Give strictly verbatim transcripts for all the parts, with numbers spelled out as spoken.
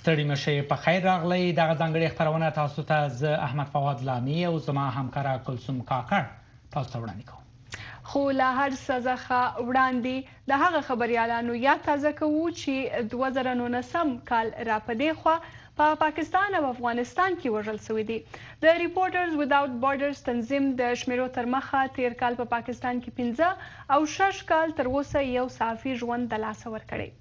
ستړي مشئ په خیر راغلی. دغه ځانګړې خپرونه تاسو ته زه احمد فواد لامي او زما همکاره کلثوم کاکړ تاسو ته وړاندې کوم. خو له هر څه څخه وړاندې د هغه خبریالانو یاد تازه کوو چې دوه زره نولسم کال را په دې خوا په پاکستان او افغانستان کې وژل شوي دي. د ریپورټرز وداوت بارډرز تنظیم د شمیرو تر مخه تیر کال په پاکستان کې پنځه او شش کال تر اوسه یو صحافي ژوند د لاسه ورکړی.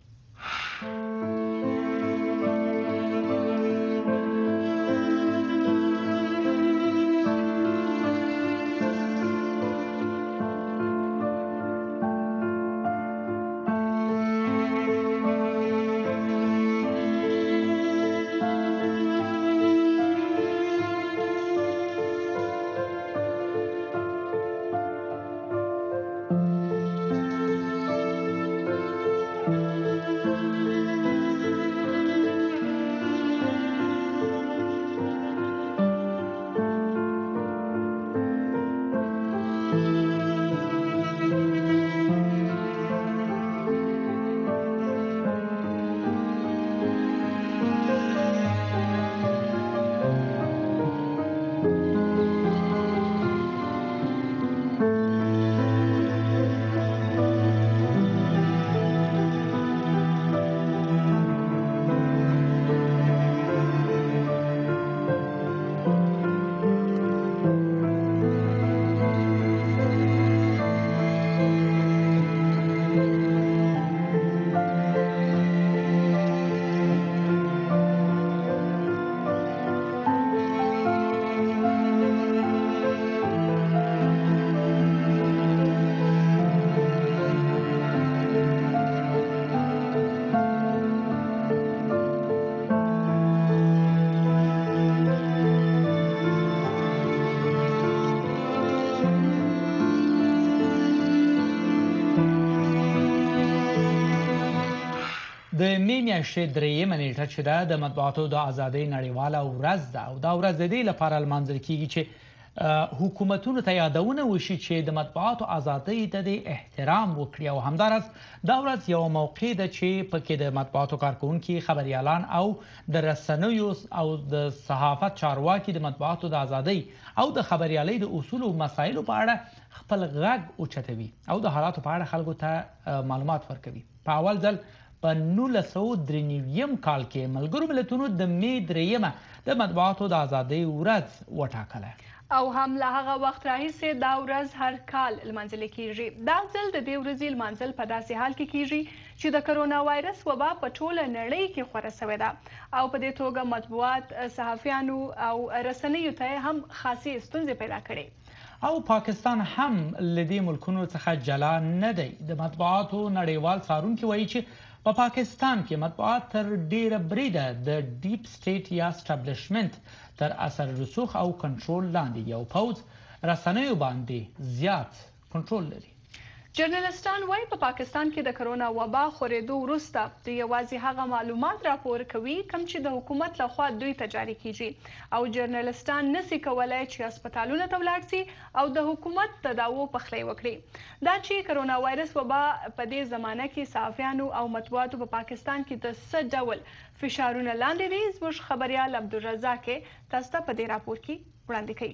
د مې میاشتې درېیمه نیټه چې ده د مطبوعاتو د ازادۍ نړیواله ورځ ده او دا ورځ د دې لپاره لمانځل کیږي چې حکومتونو ته یادونه وشي چې د مطبوعاتو ازادۍ ته د احترام وکړي او همداراز دا ورځ یوه موقع ده چې پکې د مطبوعاتو کارکوونکي خبریالان او د رسنیو او د صحافت چارواکي د مطبوعاتو د ازادۍ او د خبریالۍ د اصولو او مسایلو په اړه خپل غږ اوچتوي او د حالاتو په اړه خلکو ته معلومات ورکوي. په اول ځل په نولس سوه درې نوي کال کې ملګرو ملتونو د مې درېیمه د مطبوعاتو د ازادۍ ورځ وټاکله او هم له هغه وخت راهیسې دا ورځ هر کال لمانځل کیږي. دا ځل د دې ورځې لمانځل په داسې حال کې کیږي چې د کرونا وایرس وبا په ټوله نړۍ کې خوره شوې ده او په دې توګه مطبوعات صحافیانو او رسنیو ته هم خاصې ستونزې پیدا کړې او پاکستان هم له دې ملکونو څخه جلا نه دی. د مطبوعاتو نړیوال څارونکي وایي چې په پاکستان کې مطبوعات تر ډیره بریده د ډیپ سټیټ یا اسټابلیشمنت تر اثر رسوخ او کنټرول لاندې یو پوځ رسنیو باندې زیات کنټرول لري. جرنالستان وایي په پاکستان کې د کرونا وبا خورېدو وروسته د یوازې هغه معلومات راپور کوي کوم چې د حکومت لخوا دوی ته جاري کیږي او جرنالستان نسي کولی چې هسپتالونو ته ولاړ سي او د حکومت تداوو پخلی وکړي. دا چې کرونا وایرس وبا په دې زمانه کې صحافیانو او مطبوعاتو په پاکستان کې د څه ډول فشارونه لاندې دي زموږ خبریال عبدالرزاق تاسو ته په دې راپور کې وړاندې کوي.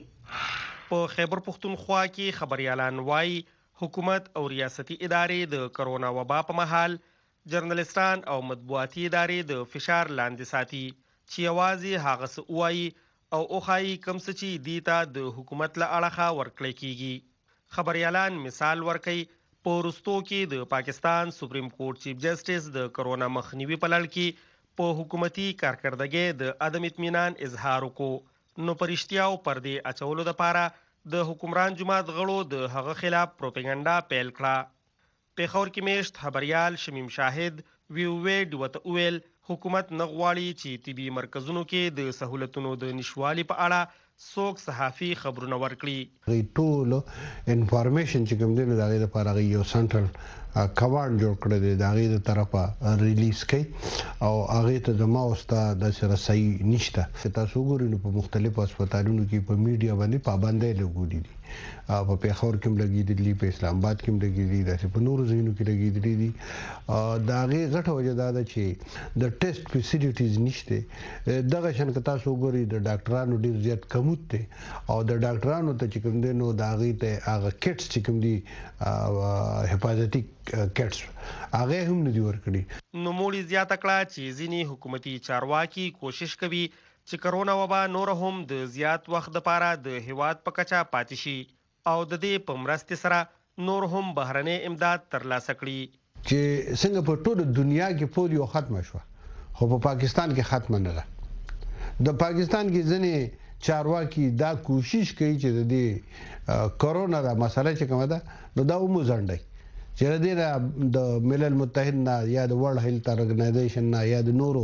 په خیبر پښتونخوا کې خبریالان وایي حکومت او ریاستي ادارې د کرونا وبا په مهال جرنالستان او مطبوعاتي ادارې د فشار لاندې ساتي چې یوازې هغه څه ووایي او وښایي کوم څه چې دې ته د حکومت له اړخه ورکړی کیږي. خبریالان مثال ورکوي په وروستو کې د پاکستان سپریم کورټ چیف جسټس د کرونا مخنیوي په لړ کې په حکومتي کارکردګۍ د عدم اطمینان اظهار وکړو نو په رښتیاو پردې اچولو دپاره د حکمران جماعت غړو د هغه خلاف پروپاګاندا پیل کړه. پېښور کې میشت خبریال شمیم شاهد وی ویډ ورته وویل حکومت نه غواړي چې طبي مرکزونو کې د سهولتونو د نشوالي په اړه څوک صحافي خبرونه ورکړي. ټول انفارمیشن چې کوم دی نو د هغې دپاره هغې یو سنټرل کمانډ جوړ کړی دی د هغې د طرفه ریلیز کوي او هغې ته زما او ستا داسې رسایي نشته. تاسو وګورئ نو په مختلفو هسپتالونو کې په میډیا باندې پابندۍ لګولي دي. په پیښور کې لګیدلی په اسلام آباد کې لګیدلی داسې په نورو ځایونو کې لګیدلی دي دا غي غټه وجه ده چې د ټیسټ فیسیلیټیز نشته دغه شان که تاسو وګورئ د ډاکټرانو ډیر زیات کموت دی او د ډاکټرانو ته چې کوم دی نو دا غي ته هغه کټس چې کوم دي حفاظتي کټس هغه هم نه دی ورکړي. نو موړي زیاته کړه چې ځینې حکومتي چارواکي کوشش کوي چې کرونا وبا نور هم د زیات وخت لپاره د هیواد په کچه پاتې شي او د دې په مرستې سره نور هم بهرنی امداد ترلاسه کړي چې څنګه په ټول دنیا کې پولیو ختم شو خو په پاکستان کې ختم نه ده. د پاکستان کې ځنې چارواکي دا کوشش کوي چې د دې کرونا دا مسله چې کومه ده نو دا وموځنډي چې د ملل متحد نه یا د ورلد هیلث ارګنایزیشن نه یا د نورو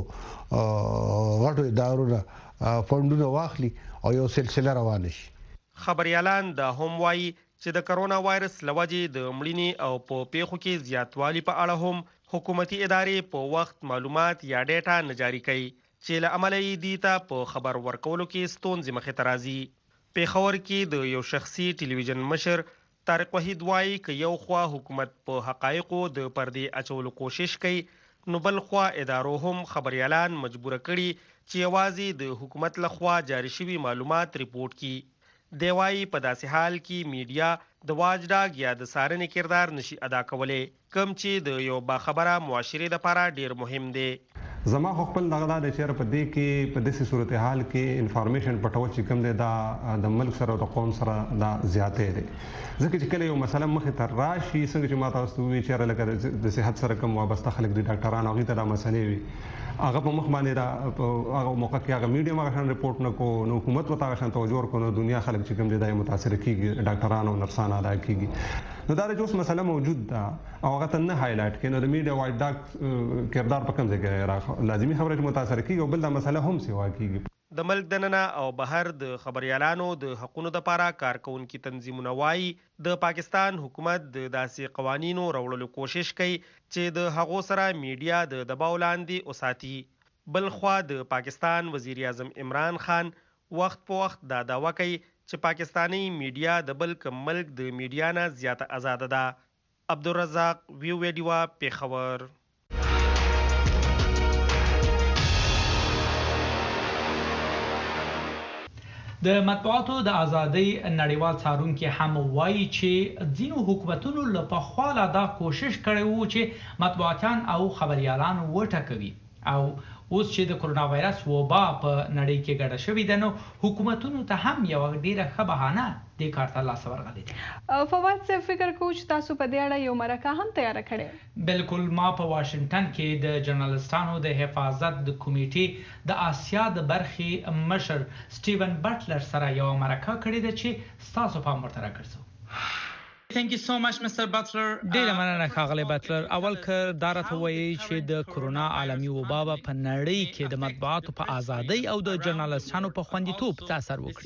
غټو ادارو نه فندونه واخلي او یو سلسله روانه شي. خبريالان دا هم وایي چې د کرونا وایرس لوجې د مړینې او په پیښو کې زیاتوالی په اړه هم حکومتي ادارې په وخت معلومات یا ډیټا نه جاري کوي چې له امله یې دې ته په خبر ورکولو کې ستونزې مخې ته راځي. پیښور کې د یو شخصي ټلویزیون مشر طارق وحید وایي که یو خوا حکومت په حقایقو د پردې اچولو کوشش کوي نو بل خوا ادارو هم خبريالان مجبور کړي چې یوازې د حکومت لخوا جاري شوي معلومات ریپورت کړي. دی وایي په داسې حال کې میډیا د واچ ډاګ یا د څارنې کردار نشي ادا کولی کوم چې د یو باخبره معاشرې لپاره ډیر مهم دی. زما خو خپل دغه د چیرې په دې کې په داسې صورتحال کې انفارمیشن پټول چې کوم دی دا د ملک سره او د قوم سره دا زیاتې دی ځکه چې کله یو مسله مخې ته راشي څنګه چې ما تاسو ته وویل چیرې لکه د صحت سره کوم وابسته خلک دي ډاکټران هغوی ته دا مسلې وي هغه په مخ باندې دا هغه موقع کې هغه میډیا هغه شان رپورټ نه کو نو حکومت ورته هغه شان توجه ورکړو نو دنیا خلک چې کوم دی دا متاثر کیږي ډاکټران او نرسان ادا کیږي نو دا د اوس مسله موجود ده او هغه ته نه هایلایټ کړي نو د میډیا واچ ډاګ کردار په کوم ځای کې لازمي خبره چې متاثر کیږي او بل دا مسله هم سیوا کیږي. د ملک دننه او بهر د خبريالانو د حقونو لپاره کارکونکي تنظیمونه وایي د پاکستان حکومت د داسې قوانینو راوړلو کوشش کوي چې د هغو سره میډیا د دباو لاندې وساتي. بل خوا د پاکستان وزیر اعظم عمران خان وخت په وخت دا دعوه کوي چې پاکستانی میډیا د بل کوم ملک د میډیا نه زیاته آزاده ده. عبدالرزاق ویو ویډیوا پیښور. د مطبوعاتو د ازادۍ نړیوال څارونکي هم وایي چې ځینو حکومتونو له پخوا لا دا کوشش کړی وو چې مطبوعاتیان او خبريالان وټکوي او اوس چې د کرونا وایرس وبا په نړۍ کې ګډه شوې ده نو حکومتونو ته هم یو ډیره ښه بهانه دې کار ته لاس ورغلی دی. فواد صاحب فکر کوم چې تاسو په دې اړه یو مرکه هم تیار کړې. بالکل ما په واشنگټن کې د جرنالستانو د حفاظت د کمیټې د آسیا د برخې مشر سټیون بټلر سره یو مرکه کړې ده چې تاسو په امر تر راکړسو. Thank you so much, Mister Butler. ډیره مننه ښاغلی بټلر. اول که دا راته وایي چې د کرونا عالمي وبا په نړۍ کې د مطبوعاتو په ازادۍ او د جرنالستانو په خوندیتوب څه اثر وکړي.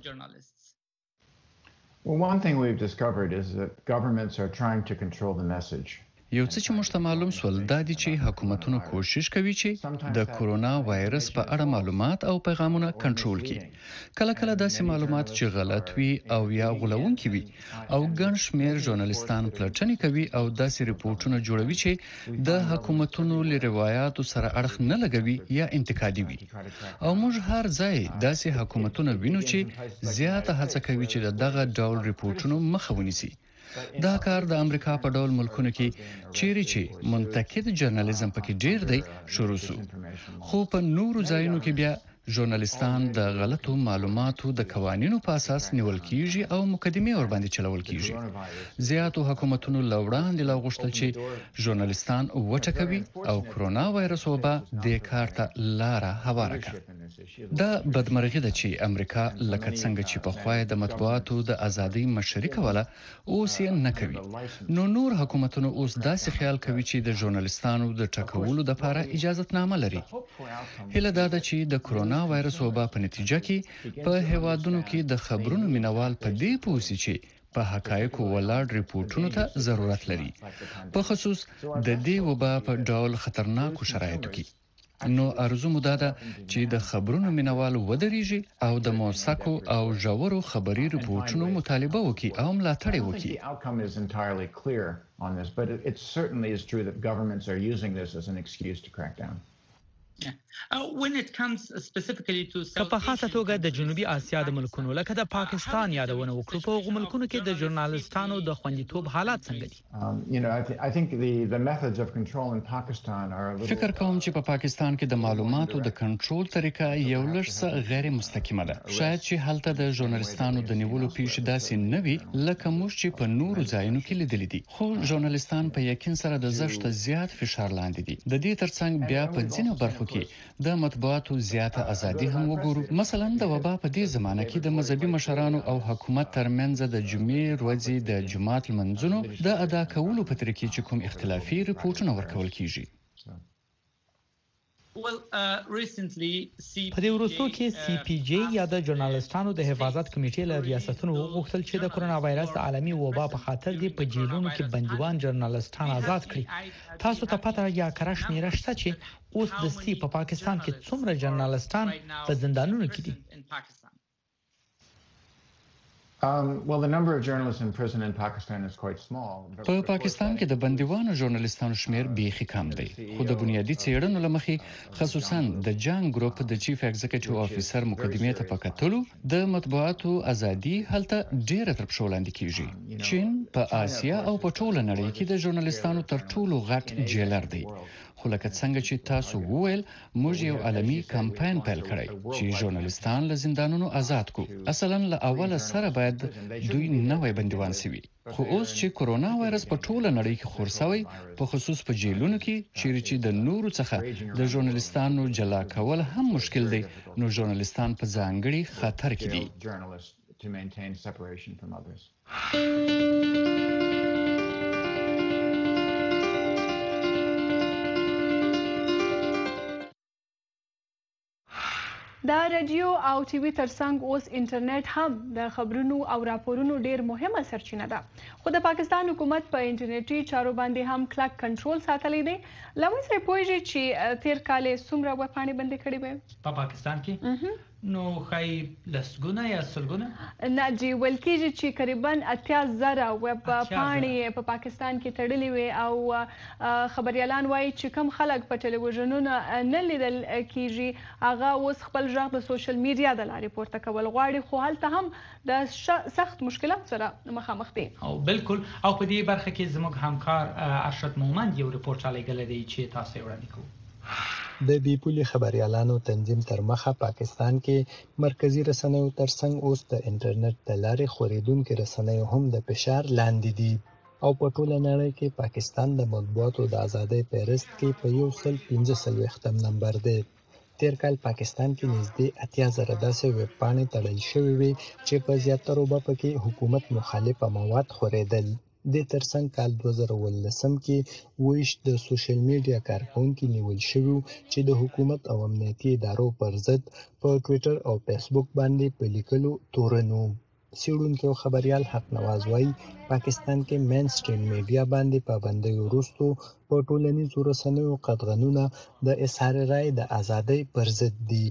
Well, one thing we've discovered is that governments are trying to control the message. یو څه چې موږ ته معلوم سول دا دي چې حکومتونه کوشش کوي چې د کرونا وایرس په اړه معلومات او پیغامونه کنټرول کړي. کله کله داسې معلومات چې غلط وي او یا غولونکي وي او ګڼ شمېر ژورنالستان پلټنې کوي او داسې ریپورټونه جوړوي چې د حکومتونو له روایتو سره اړخ نه لګوي یا انتقادي وي. او موږ هر ځای داسې حکومتونه وینو چې زیاته هڅه کوي چې دغه ډول ریپورټونو مخه ونیسي. دا کار د امریکا په ډول ملکونو کې چیرې چې منتقد جرنالیزم پکې ډیر دی شروع شو خو په نورو ځایونو کې بیا ژورنالستان د غلطو معلوماتو د قوانینو په اساس نیول کیږي او مقدمه ور باندې چلول کیږي. زیاتو حکومتونو لوړاندې لا غوښتل چې ژورنالستان وټکوي او کرونا وایرس وبا د کار ته لار هواره کړي. دا بدمرغي ده چې امریکا لکه څنګه چې په خوای د مطبوعاتو د ازادۍ مشري کوله اوس یې نه کوي. نو نور حکومتونو اوس داسې خیال کوي چې د ژورنالستانو د ټکولو لپاره اجازهتنامه لري. هله دا ده چې د کرونا وایرس وبا په نتیجه کې په هیوادونو کې د خبرونو مینوال په دې پوسی چې په حقایقو ولاړ ریپورټونو ته ضرورت لري په خصوص د دې وبا په ډول خطرناکو شرایطو کې. نو ارزو مو دا ده چې د خبرونو مینوال ودرېږي او د موثقو او ژورو خبري رپورټونو مطالبه وکړي او ملاتړ یې وکړي. که په خاصه توګه د جنوبي اسیا د ملکونو لکه د پاکستان یادونه وکړو، په هغو ملکونو کې د ژورنالستانو د خوندیتوب حالات څنګه دي؟ فکر کوم چې په پاکستان کې د معلوماتو د کنټرول طریقه یو لږ څه غیر مستقیمه ده. شاید چې هلته د ژورنالستانو د نیولو پیښې داسې نه وي لکه موږ چې په نورو ځایونو کې لیدلې دي، خو ژورنالستان په یقین سره د زښت زیات فشار لاندې دي. د دې ترڅنګ بیا په ځینو برخو کې د مطبوعاتو زیاته ازادي هم وګورو. مثلا د وبا په دې زمانه کې د مذهبي مشرانو او حکومت ترمنځ د جمعې ورځې د جماعت لمنځونو د ادا کولو په طریقې چې کوم اختلافي رپورټونه ورکول کیږي. په دې وروستو کې سی پی جی یا د ژورنالستانو د حفاظت کمیټې له ریاستونو وغوښتل چې د کرونا وایرس د عالمي وبا په خاطر دې په جیلونو کې بندیوان ژورنالستان آزاد کړي. تاسو ته پته یا کره شمیره شته چې اوس د سی په پاکستان کې څومره ژورنالستان په زندانونو کې دي؟ په پاکستان کې د بندیوانو ژورنالستانو شمیر بیخي کم دی، خو د بنیادی څېړنو له مخې خصوصا د جنگ ګروپ د چیف ایگزیکټیو افیسر مقدمې ته په کتلو د مطبوعاتو ازادي هلته ډیره تر پښو لاندې کیږي. چین په آسیا او په ټوله نړۍ کې د ژورنالستانو تر ټولو غټ جیلر دی. خو لکه څنګه چې تاسو وویل، موږ یو عالمي کمپاین پیل کړی چې ژورنالستان له زندانونو آزاد کو. اصلا له اوله سره باید دوی نوې بندیوان سوي، خو اوس چې کرونا وایرس په ټوله نړۍ کې خور شوی، په خصوص په جیلونو کې چیرې چې د نورو څخه د ژورنالستانو جلا کول هم مشکل دی، نو ژورنالستان په ځانګړي خطر کې دي. د رادیو او ټي وي ترڅنګ اوس انټرنیټ هم د خبرونو او راپورونو ډیر مهمه سرچینه ده، خو د پاکستان حکومت په انټرنیټي چارو باندې هم کلک کنټرول ساتلی دی. لمن سره پوهیږي چې تیر کال څومره ویب پاڼې بندې کړې وې په پاکستان کې؟ نو خای لسګونه یا سلګونه نه جی ویل کېږي چې تقریبا اتیا زره ویب پاڼې په پاکستان کې تړلې وي، او خبريالان وایي چې کم خلک په ټلویزیونونو نه لیدل کېږي هغه اوس خپل ژغ د سوشل میډیا د لارې پورته کول غواړي، خو هلته هم د سخت مشکلات سره مخامخ دي. او بالکل، او په دې برخه کې زموږ همکار ارشد مومند یو رپورټ رالیږلی دی چې تاسو یې وړاندې کوو. د بې پولي خبريالانو تنظیم تر مخه پاکستان کې مرکزی رسنیو ترڅنګ اوس د انټرنیټ د لارې خورېدونکو رسنیو هم د فشار لاندې دي، او په ټوله نړۍ کې پاکستان د مطبوعاتو د ازادۍ فهرست کې په یو سل پنځه څلوېښتم نمبر دی. تیر کال پاکستان کې نږدې اتیا زره داسې ویب پاڼې تړل شوې وې چې په زیاترو به پکې حکومت مخالفه مواد خورېدل. د ترڅنګ کال دوه زره اوولسم کې ویشت د سوشل میډیا کارکونکي نیول شوي چې د حکومت او امنیتي ادارو پر ضد په ټویټر او فیسبوک باندې په لیکلو تورنو. څېړونکي او خبريال حق نواز وایي پاکستان کې مین سټریم میډیا باندې پابندۍ وروسته په ټولنیزو رسنیو قطغنونه د اظهار رایې د ازادۍ پر ضد دي.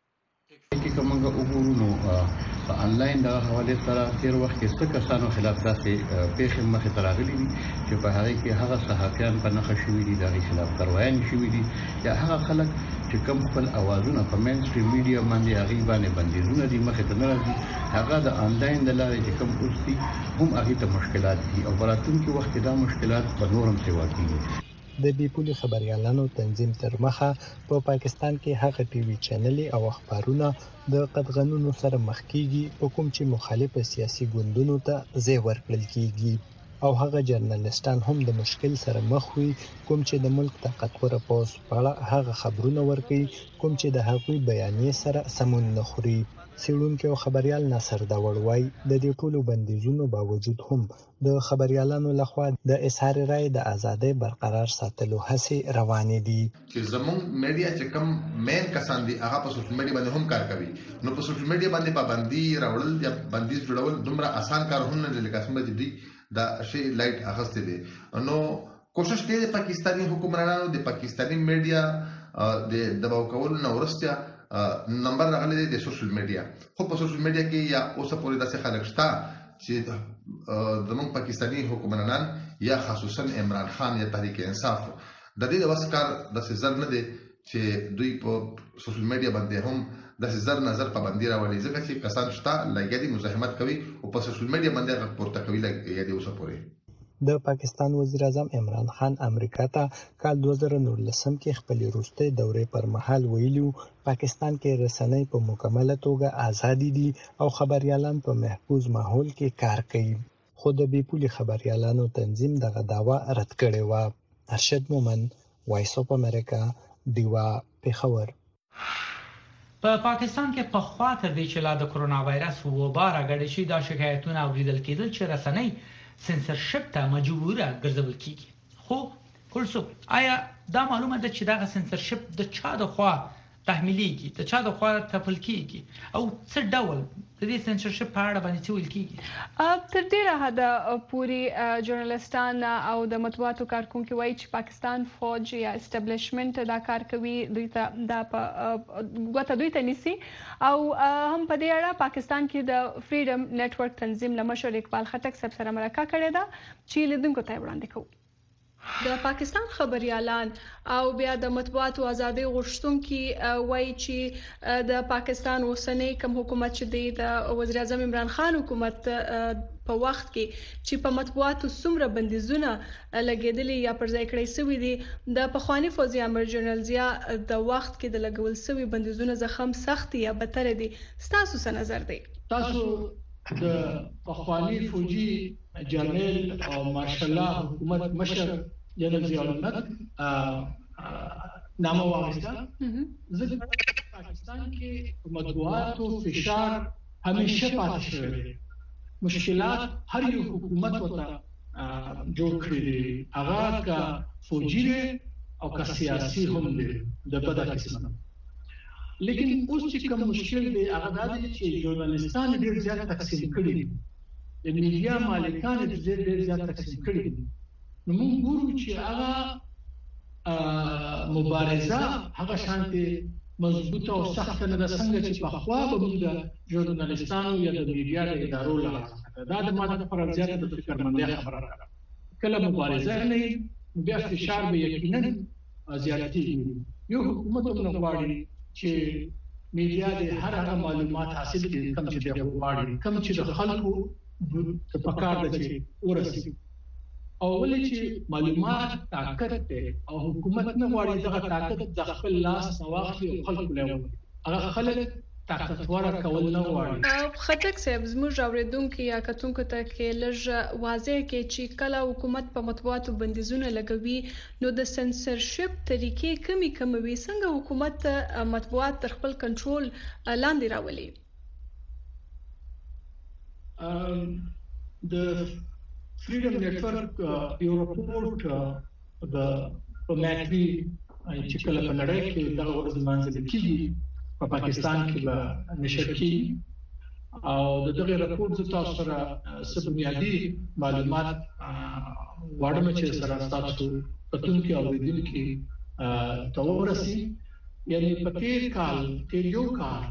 کې کومه وګورو نو په انلاین د حواله سره تیر وخت کې څه کسانو خلاف داسې پیښې مخې ته راغلي دي چې په هغه کې هغه صحافیان په نښه شوي دي، د هغې خلاف کاروایان شوي دي، یا هغه خلک چې کوم خپل اوازونه په مین سټریم میډیا باندې هغې باندې بندیزونه دي مخې ته نه راځي، هغه د انلاین د لارې چې کوم اوس دي هم هغې ته مشکلات دي، او په راتلونکي وخت کې دا مشکلات په نور هم سیوا کېږي. د بې پولي خبريالانو تنظیم تر مخه په پا پاکستان کې هغه ټي وي چینلې او اخبارونه د قطغنونو سره مخ کیږي په کوم چې مخالف سیاسي ګوندونو ته ځای ورکړل کیږي، او هغه جرنالستان هم د مشکل سره مخ وي کوم چې د ملک طاقتوره پوځ په اړه هغه خبرونه ورکوي کوم چې د هغوی بیانیې سره سمون نه خوري. څېړونکی او خبريال ناصر داوړ وایي د دې ټولو بندیزونو باوجود هم د خبريالانو لخوا د اظهار رایې د ازادۍ برقرار ساتلو هڅې روانې دي. چې زموږ میډیا چې کوم مین کسان دي هغه په سوشل میډیا باندې هم کار کوي، نو په سوشل میډیا باندې پابندي راوړل یا بندیز جوړول دومره آسان کار هم نه دی لکه څنګه چې دوی دا شی لایټ اخیستی دی. نو کوشش کوي د پاکستاني حکومرانانو د پاکستاني میډیا د دباو کول نه ورسته نمبر راغلی دی د سوشل میډیا. خو په سوشل میډیا کې یا اوسه پورې داسې خلک شته چې زموږ پاکستاني حکمرانان یا خصوصا عمران خان یا تحریک انصاف د دې د وس کار داسې زر نه دی چې دوی په سوشل میډیا باندې هم داسې زر نظر پابندي راولي، ځکه چې کسان شته لګیا دي مزاحمت کوي او په سوشل میډیا باندې غږ پورته کوي لګیا دي اوسه پورې. د پاکستان وزیر اعظم عمران خان امریکا ته کال دوه زره نولسم کې خپل وروستۍ دورې پر مهال ویلي پاکستان کې رسنۍ په مکمله توګه آزادي دي او خبريالان په محفوظ ماحول کې کار کوي. خو د بې پولي خبريالانو تنظیم دغه دعوا رد کړې وه. ارشد مومن، وایس اف امریکا، دیوا، پېښور. په پاکستان کې په خوا تر دې چې لا د کرونا وایرس وبا راغلی شي دا شکایتونه اوریدل کېدل چې رسنۍ سنسرشپ ته مجبوره ګرځول کیږي. خو کلسو آیا دا معلومه ده چې دا سنسرشپ د چا د خوا تحمیلیږي، د چا د خوا تپل کیږي او څه ډول د دې سنسرشپ په اړه باندې څه ویل کیږي؟ تر ډیره حده پوری ژورنالستان او د مطبوعاتو کارکونکي وایي چې پاکستان فوج یا اسټابلیشمنت دا کار کوي، دوی ته دا په ګوته دوی ته نیسي او هم په دې اړه پاکستان کې د فریډم نتورک تنظیم له مشر اقبال خټک صاحب سره مرکه کړې ده چې لیدونکو ته وړاندې کوو. د پاکستان خبريالان او بیا د مطبوعاتو ازادي غوښتونکي وایي چې د پاکستان اوسنی کوم حکومت چې د وزیر اعظم عمران خان حکومت په وخت کې چې په مطبوعاتو څومره بندیزونه لګیدلي یا پر ځای کړی شوي دي، د پخوانی فوزي امر جنرال ضیا د وخت کې د لګول شوي بندیزونه زخم سخت یا بدتر دي. ستاسو څه نظر دی؟ تاسو د پخوانی فوجي جنرال او ماشالله حکومت مشر جنرال ضیا نامه واغسته. ځکه پاکستان کې مطبوعاتو فشار همیشه پاتې شوی دی. مشکلات هر یو حکومت ورته جوړ کړی دی، هغه که فوجي او که سیاسي هم دی د بده قسمه. لیکن اوس چې کوم مشکل دی هغه دا دی چې ژورنالستان ډېر زیات تقسیم کړي دي، د میډیا مالکان ډېر زیات تقسیم کړي دي. نو موږ ګورو چې هغه مبارزه هغه شانتي مضبوطه او سخته نه ده څنګه چې په خوا به موږ د ژورنالستانو یا د میډیا د ادارو لپاره دا د ماده پر زیاته د فکرمندۍ خبره ده. کله مبارزه نه بیا فشار به یقینا زیاتېږي. یو حکومت هم غواړي چې میډیا د هر هغه معلومات حاصل کړي کوم چې د غواړي، کوم چې د خلکو په کار ده چې ورسي. او ولې چې معلومات طاقت ده او حکومت نه غواړي دغه طاقت د خپل لاس نه واخلي او خلکو له هغه خلک طاقتور کول نه غواړي. خټک صاحب زموږ اوریدونکو یا کتونکو ته کې لږ واضح کې چې کله حکومت په مطبوعاتو بندیزونه لګوي نو د سنسرشپ طریقې کمی کموي، څنګه حکومت مطبوعات تر خپل کنټرول لاندې راولي؟ د فریډم نتورک یو رپورټ د پماتري چې کله په نړۍ کې دغه ورځ لمانځل کیږي په پاکستان کې به نشر کیږي او د دغه رپورټ د تاسو سره څه بنیادي معلومات واړم چې سره تاسو کتونکو او لیدونکو ته ورسي. یعنی په تیر کال کې یو کال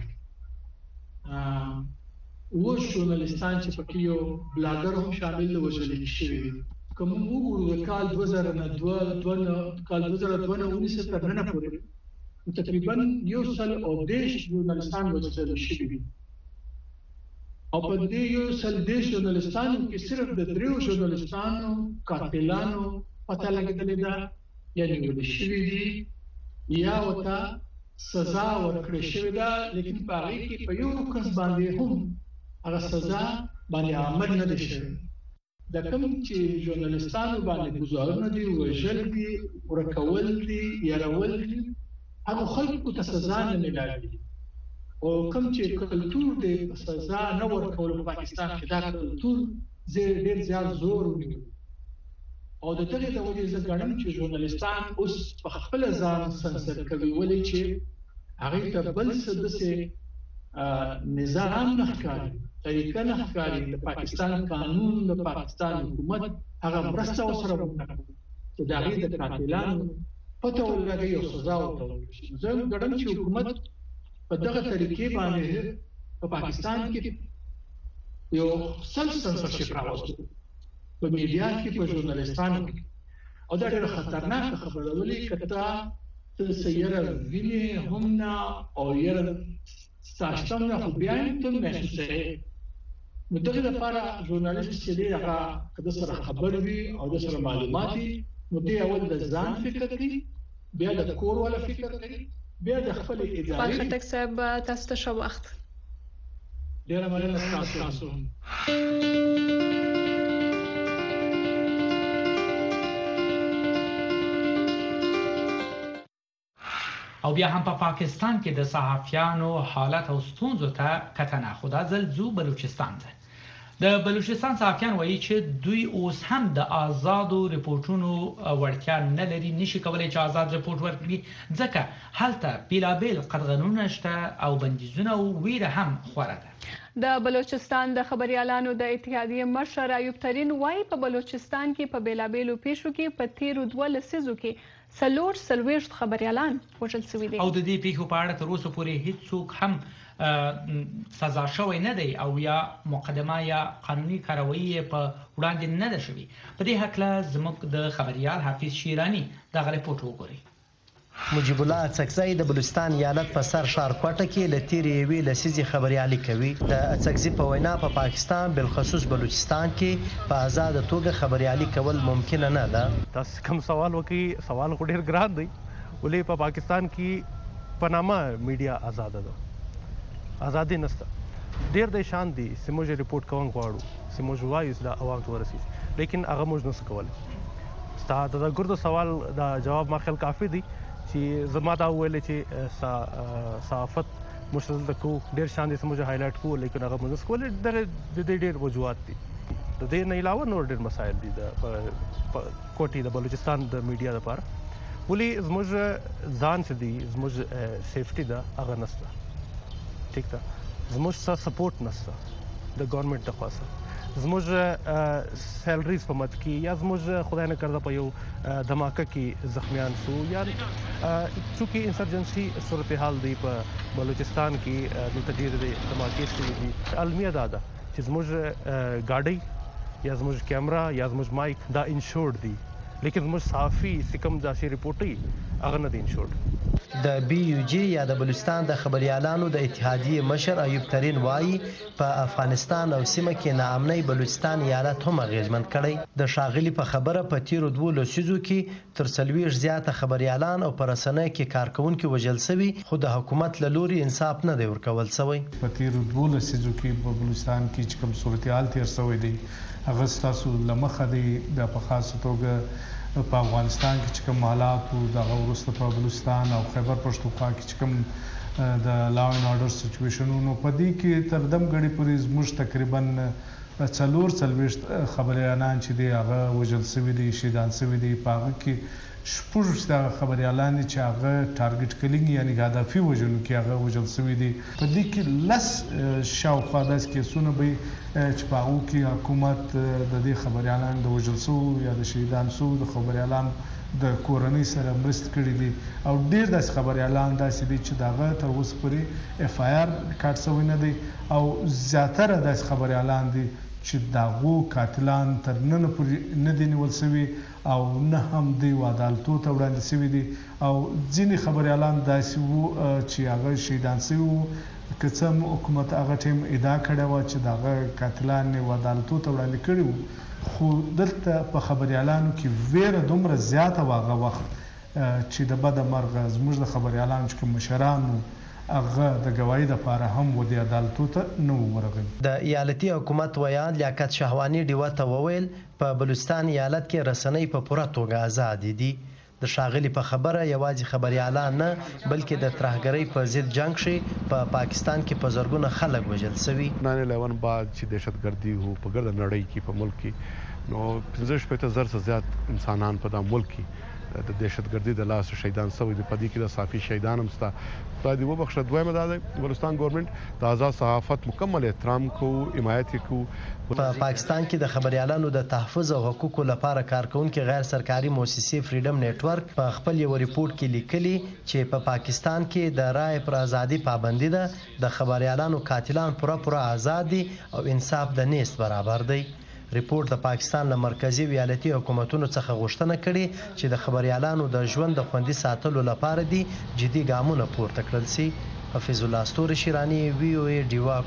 و ژورنالستان چې پکې یو بلاګر هم شامل وشل شوی دي. کوم وګورو د کال دوه زره نه دوه کال دوه زره دوه نه ونیسه تر نن پورې تقریبا یو سل او دیش ژورنالستان وشل شوی دي او په دې یو سل دیش ژورنالستانو کې صرف د دریو ژورنالستانو قاتلانو پته لګیدلې ده، یعنی ول شوی دي یا وتا سزا ورکړې شوې ده، لیکن په هغه کې په یو کس باندې هم هغه سزا باندې عمل نه دي شوی. د کوم چې ژورنالستانو باندې ګزارونه دي، وژل دي، ورکول دي، يرول دي، هغه خلکو ته سزا نه ملایي. او کوم چې کلتور دی سزا نه ورکول په پاکستان کې دا کلتور ډېر زیات زور ونیو. او د دغه د وجې زه ګڼم چې ژورنالستان اوس په خپل ځان سنسر کوي، ولې چې هغه ته بل څه داسې نظام نه ښکاري، طریقه نه ښکاري. د پاکستان قانون، د پاکستان حکومت هغه مرسته ورسره وکړي چې د هغې د قاتلانو پته ولګي او سزا ورکړي شي. زه ګڼم چې حکومت په دغه طریقې باندې په پاکستان کې یو سنسرشپ راوستو په میډیا کې په ژورنالستانو کې، او دا ډېره خطرناکه خبره ولې کته ته سیاره ویني هم نه او یره ستاشتم نه خو بیا هم ته محسوسه نو دغه لپاره ژورنالیست چې دی هغه کده سره خبر وي او د سره معلومات نو دی اول د ځان فکر کوي، بیا د کور ولا فکر کوي، بیا د خپل ادارې. خټک صاحب تاسو ته ښه وخت. ډېره مننه تاسو. او بیا هم په پا پاکستان کې د صحافیانو حالت او ستونزو ته کتنه. خو دا ځل ځو بلوچستان ته. د بلوچستان صحافیان وایي چې دوی اوس هم د آزادو رپورټونو وړتیا نه لري، نشي کولای چې آزاد رپورټ ورکړي، ځکه هلته بیلابیل قدغنونه شته او بندیزونه او ویره هم خوره ده. د بلوچستان د خبريالانو د اتحادیې مشر ایوب ترین وایي په بلوچستان کې په بیلابیلو پیښو کې په تیرو دوه لسیزو کې څلور څلوېښت خبريالان وژل شوي دي، او د دې پیښو په اړه تر اوسه پورې هیڅوک هم سزا شوی نه دی او یا مقدمه یا قانوني کاروایی په وړاندې نه ده شوې. په دې هکله زموږ د خبريال حافظ شیرانی دغه رپورټ وګورئ. مجيب الله اڅکزی د بلوچستان ایالت په سر ښار کوټه کې له تیرې یوې لسیزې خبریالي کوي. د اڅکزي په وینا په پا پاکستان بالخصوص بلوچستان کې په آزاده توګه خبریالي کول ممکن نه ده. تاسو کوم سوال وکي سوال خو ډیر ګران دی، ولې په پا پاکستان کې په نامه میډیا آزاده ده، آزادي نشته. ډیر د شان دي چې موږ ریپورټ کوو غواړو چې موږ وایو دا عوام ته ورسیږي، لیکن هغه موږ نشو کولای. ستاسو د ګردو سوال دا جواب ما خیال کافي دی چې زما دا ویل چې صحافت مشتل کو ډیر شان دي چې موږ هایلایټ کوو، لیکن هغه موږ نشو کولای. د دې ډیر وجوهات دي، د دې نه علاوه نور ډیر مسایل دي د کوټي د بلوچستان د میډیا لپاره. ولې زموږ ځان چې دی زموږ سیفټي ده هغه نشته، ٹھیک ده، زموږ څه سپورټ نشته د ګورنمنت د خواصه، زموږ سیلریز په مت کې یا زموږ خدای نه کړه په یو دماکه کې زخمیان شو یا چونکې انسرجنسي صورتحال دی په بلوچستان کې دلته ډېرې دماکې شوي دي. المیه دا ده چې زموږ ګاډۍ یا زموږ کیمرا یا زموږ مایک دا انشورډ دي، لیکن زموږ صحافي چې کوم داسې ریپورټي هغه نه دي انشورډ. د بي یو جي یا د بلوچستان د خبريالانو د اتحادیې مشر ایوب ترین وایي په افغانستان او سیمه کې ناامنۍ بلوچستان ایالت هم اغیزمن کړی. د ښاغلي په خبره په تیرو دوو لسیزو کې تر څلوېښت زیاته خبريالان او په رسنیو کې کارکونکي وژل شوي، خو د حکومت له لوري انصاف نه دی ورکول شوی. په تیرو دوو لسیزو کې په بلوچستان کې چې کوم صورتحال تیر شوی دی هغه ستاسو له مخه دی. بیا په خاصه توګه په افغانستان کې چې کوم حالات او د وروسته په بلوچستان او خیبر پښتونخوا کې چې کوم د لا اینډ اورډر سچویشنونو په دې کې تر دم غړي پورې زموږ تقریبا څلور څلوېښت خبریالان چې دی هغه وژل شوي دي، شهیدان شوي دي. په هغه کې شپږ خبریالان چې هغه ټارګټ کلینګ یعنی هدفي وژنو کې هغه وژل شوي دي. په دې کې لس شاوخوا داسې کیسونه به چې په هغو کې حکومت د دې خبریالانو د وژل شوو یا د شهیدان شوو د خبریالانو د کورنۍ سره مرسته کړې دي، او ډېر داسې خبریالان داسې دي چې د هغه تر اوسه پورې اف آی آر ریکارډ شوی نه دی، او زیاتره داسې خبریالان دي چې د هغو قاتلان تر ننه پورې نه دي نیول شوي او نه هم دوی عدالتو ته وړاندې شوي دي. او ځینې خبریالان داسې وو چې هغه شهیدان شوي وو، که څه هم حکومت هغه ټیم ادعا کړې وه چې د هغه قاتلان یې عدالتو ته وړاندې کړي وو، خو دلته په خبریالانو کې ویره دومره زیاته وه هغه وخت چې د بده مرغه زموږ د خبریالانو چې کوم مشران وو هغه د ګواهۍ دپاره هم و د عدالتو ته نه و ورغلي. د ایالتي حکومت ویان لیاقت شهواني ډیوه ته وویل په بلوچستان ایالت کې رسنۍ په پوره توګه آزادې دي. د ښاغلي په خبره یوازې خبریالان نه بلکې د ترهګرۍ په ضد جنګ شي په پاکستان کې په زرګونه خلک وژل شوي. نان الیون بعد چې دهشتګردي وو په ګرده نړۍ کې په ملک کې نو پنځه شپېته زره څخه زیات انسانان په دا ملک کې د دهشتګردي د لاس شهیدان سوي د پدې کې د صافي شهیدان هم ستا خدای دې وبخښه. دویمه دا ده بلوچستان ګورنمنت د آزاد صحافت مکمل احترام کوو، حمایت یې کوو. په پاکستان کې د خبريالانو د تحفظ او حقوقو لپاره کارکونکو غیر سرکاري مؤسسې فریډم نېټورک په خپل یو ریپورت کې لیکلي چې په پا پاکستان کې د رائے پر ازادي پابندي ده، د خبريالانو قاتلان پوره پوره آزاد دي او انصاف د نیست برابر دی. ریپورت د پاکستان له مرکزی ویالتي حکومتونو څخه غوښتنه کړې چې د خبريالانو د ژوند د خوندي ساتلو لپاره دي جدي ګامونه پورته کړل شي. حفیظ الله ستوري شیرانی، وی او ای ډیوا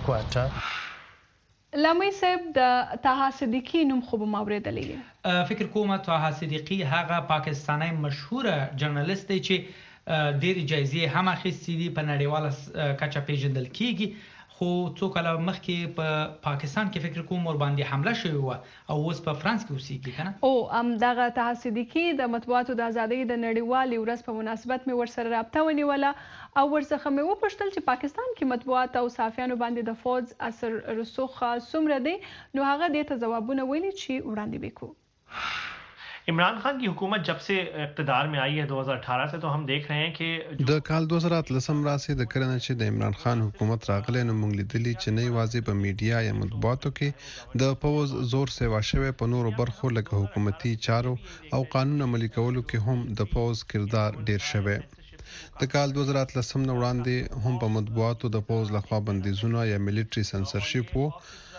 کوټه. لامی صاحب د طه صدیقی نوم خو به ما اورېدلی؟ فکر کوم طه صدیقی هغه پاکستانی مشهوره جرنالست دی چې ډېرې جایزې هم اخیستې دي، په نړیواله کچه پیژندل کیږي، خو څو کاله مخکې په پاکستان کې فکر کوم ور باندې حمله شوې وه او اوس په فرانس کې اوسېږي که نه؟ او همدغه طه صدیقي د مطبوعاتو د ازادۍ د نړیوالې ورځ په مناسبت مې ورسره رابطه ونیوله او ورڅخه مې وپوښتل چې پاکستان کې مطبوعات او صحافیانو باندې د فوج اثر رسوخ څومره دی، نو هغه دې ته ځوابونه ویلي چې وړاندې به کوو. इमरान खान की हुकूमत जब से इक़्तिदार में आई है दो हज़ार अठारह से, तो हम देख रहे हैं कि د کال دوه زره اتلسم راسي د کرنه چې د عمران خان حکومت راغلی نو موږ لیدلی چې نه یوازې په میډیا یا مطبوعاتو کې د پوز زور سیوا شوی، په نورو برخو لکه حکومتي چارو او قانون عملي کولو کې هم د پوز کردار ډیر شوی. د کال دوه زره اتلسم نه وړاندې هم په مطبوعاتو د پوز لخوا بندیزونه یا ملټري سنسرشپ وو،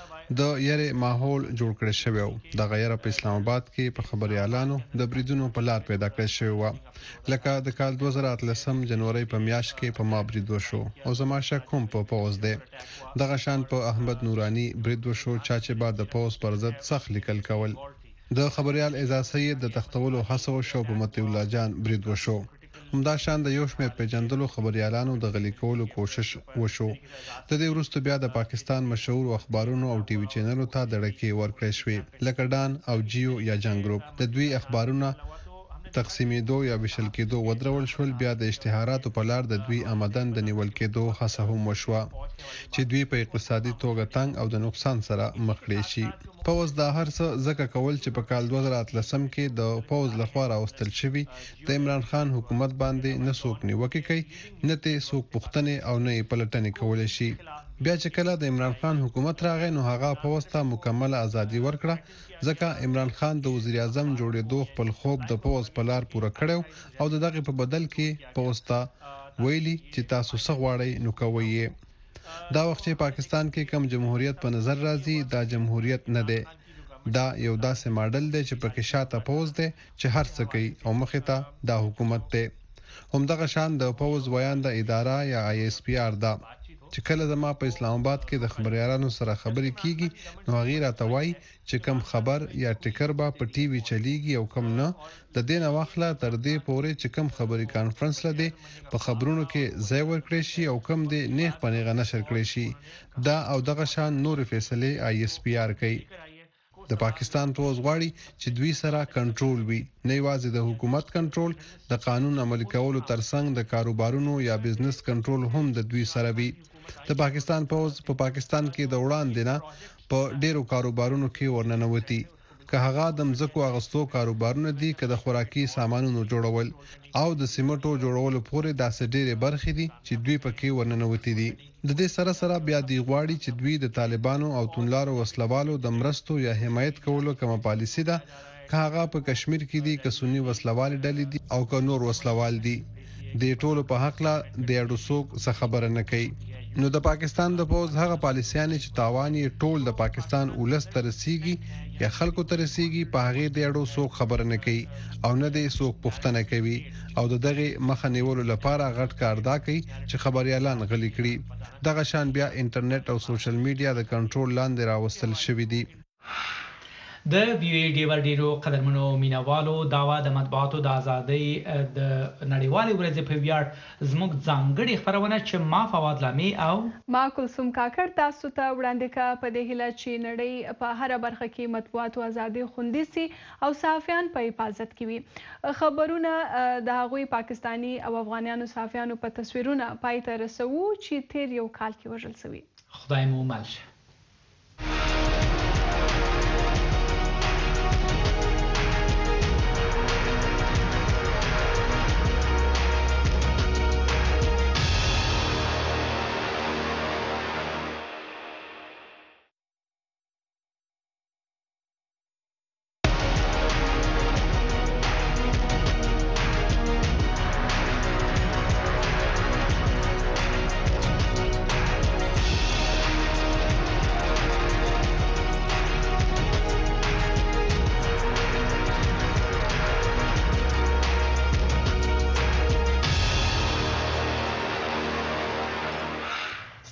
د یاري ماحول جوړ کړی شوی و. د غیر په اسلام آباد کې په خبريالانو د بریدونو په لار پیدا کړی شوی و، لکه د کال دوه زره اتلسم جنوري په میاشت کې په ما برید وشو او زما شک هم په پوز دی. دغه شان په احمد نورانی برید وشو، چا چې بعد د پوز پر ضد سخت لیکل کول. د خبريال اعزاز سید د تختولو هڅه وشو، په مطیع الله جان برید وشو. همدا شان د یو شمېر پیژندلو خبريالانو د غلي کولو کوشش وشو. د دې وروسته بیا د پاکستان مشهور اخبارونو او ټي وي چینلونو ته دړکې ورکړې شوې، لکه ډان او جیو یا جنگ ګروپ. د دوی اخبارونه تقسیمېدو یا ویشل کېدو ودرول شول. بیا د اشتهاراتو په لار د دوی آمدن د نیول کېدو هڅه هم وشوه چې دوی په اقتصادي توګه تنګ او د نقصان سره مخ کړي شي. پوز دا هر څه ځکه کول چې په کال دوه زره اتلسم کې د پوز لخوا راوستل شوی د عمران خان حکومت باندې نه څوک نیوکه کوي، نه ته څوک پوښتنې او نه پلټنې کولای شي. بیا چې کله د عمران خان حکومت راغی نو هغه پوز ته مکمل ازادي ورکړه، ځکه عمران خان د وزیر اعظم جوړېدو خپل خوب د پوز په لار پوره کړو او د دغه په بدل کې پوز ته ویلي چې تاسو څه غواړئ نو کوئ. دا وخت چې پاکستان کې کم جمهوریت په نظر راځي، دا جمهوریت نه دی، دا یو داسې ماډل دی چې پکې شاته پوز دی چې هر څه کوي او مخې ته دا حکومت دی. همدغه شان د پوز ویانده اداره یا آی اس پی آر دا چې کله زما په اسلام آباد کې د خبريالانو سره خبرې کیږي نو هغه راته وایي چې کم خبر یا ټیکر با په ټي وي چلیږي او کم نه. د دې نه واخله تر دې پورې چې کم خبري کانفرنس لدی په خبرونو کې ځای ورکړي شي او کم دې نیغ پنیغه نشر کړي شي. دا او دغه شان نور فیصله آی اس پی آر کوي. د پاکستان پوز غواړي چې دوی سره کنټرول وي، نه یوازې د حکومت کنټرول، د قانون عملي کولو ترڅنګ د کاروبارونو یا بزنس کنټرول هم د دوی سره وي. د پاکستان پوز په پا پاکستان کې د وړاندې نه په ډیرو کاروبارونو کې ورننوتی، که هغه د مځکو اغستو کاروبارونه دي، که د خوراکي سامانونو جوړول او د سیمټو جوړولو پورې داسې ډېرې برخې دي چې دوی پکې ورننوتی دي. د دې سره سره بیا دی غواړي چې دوی د طالبانو او تونلارو وسلوالو د مرستو یا حمایت کولو کومه پالیسی ده، که هغه په کشمیر کې دي، که سنی وسلوال ډلې دي او که نور وسلوال دي. د ټولو په حق لا د اړو څوک څه خبره نه کوي. نو د پاکستان د پوز هغه پالیسیانې چې تاوان یې ټول د پاکستان ولس ته رسیږي یا خلکو ته رسیږي، په هغې د اړو څوک خبره نه کوي او نه دی څوک پوښتنه کوي او د دغې مخه نیولو لپاره غټ کار دا کوي چې خبريالان غلي کړي. دغه شان بیا انټرنیټ او سوشل میډیا د کنټرول لاندې راوستل شوي دي. د وی ای ډیور ډیرو قدرمنو مینوالو داوا د مطبوعاتو د ازادۍ د نړیوالې ورځې په ویاړ زموږ ځانګړې خبرونه چې ما فواد لامي او ما کلثوم کاکړ تاسو ته وړاندې کا په دې هیله چې نړۍ په هر برخه کې مطبوعاتو ازادۍ خوندي سي او صحافیان په حفاظت کې وي. خبرونه د هغوی پاکستانی او افغانانو صحافیانو په تصویرونه پای ته رسوو چې تیر یو کال کې وژل شوي. خدای مو مل شه.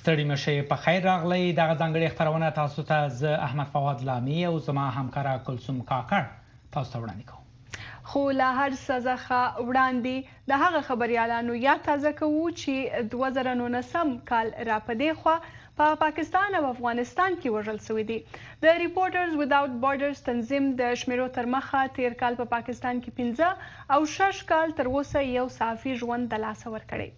ستړي مشئ په خیر راغلی. دغه ځانګړې خپرونه تاسو ته زه احمد فواد لامي او زما همکاره کلثوم کاکړ تاسو ته وړاندې کوم. خو له هر څه څخه وړاندې د هغه خبریالانو یاد تازه کوو چې دوه زره نولسم کال را په دې خوا په پاکستان او افغانستان کې وژل شوي دي. د ریپورټرز وداوت بارډرز تنظیم د شمیرو تر مخه تیر کال په پاکستان کې پنځه او شش کال تر اوسه یو صحافي ژوند د لاسه ورکړی.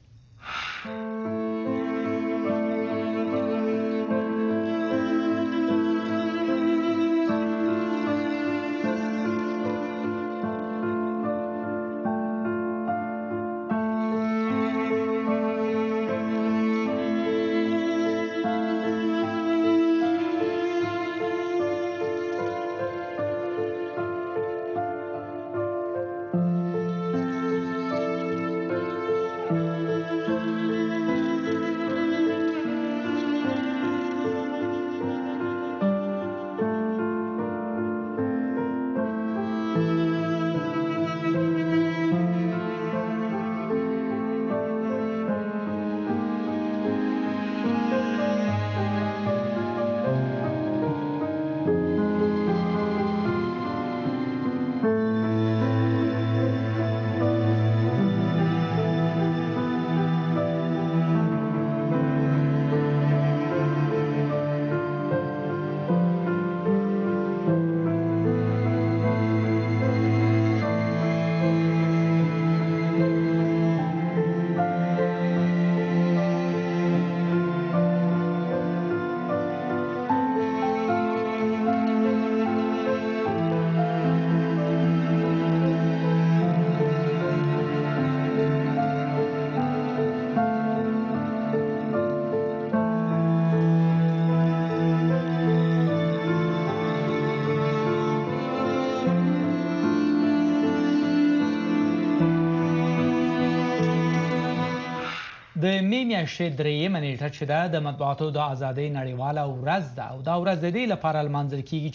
د می میاشتې درېیمه نیټه چې ده د مطبوعاتو د ازادۍ نړیواله ورځ ده او دا ورځ د دې لپاره لمانځل کیږي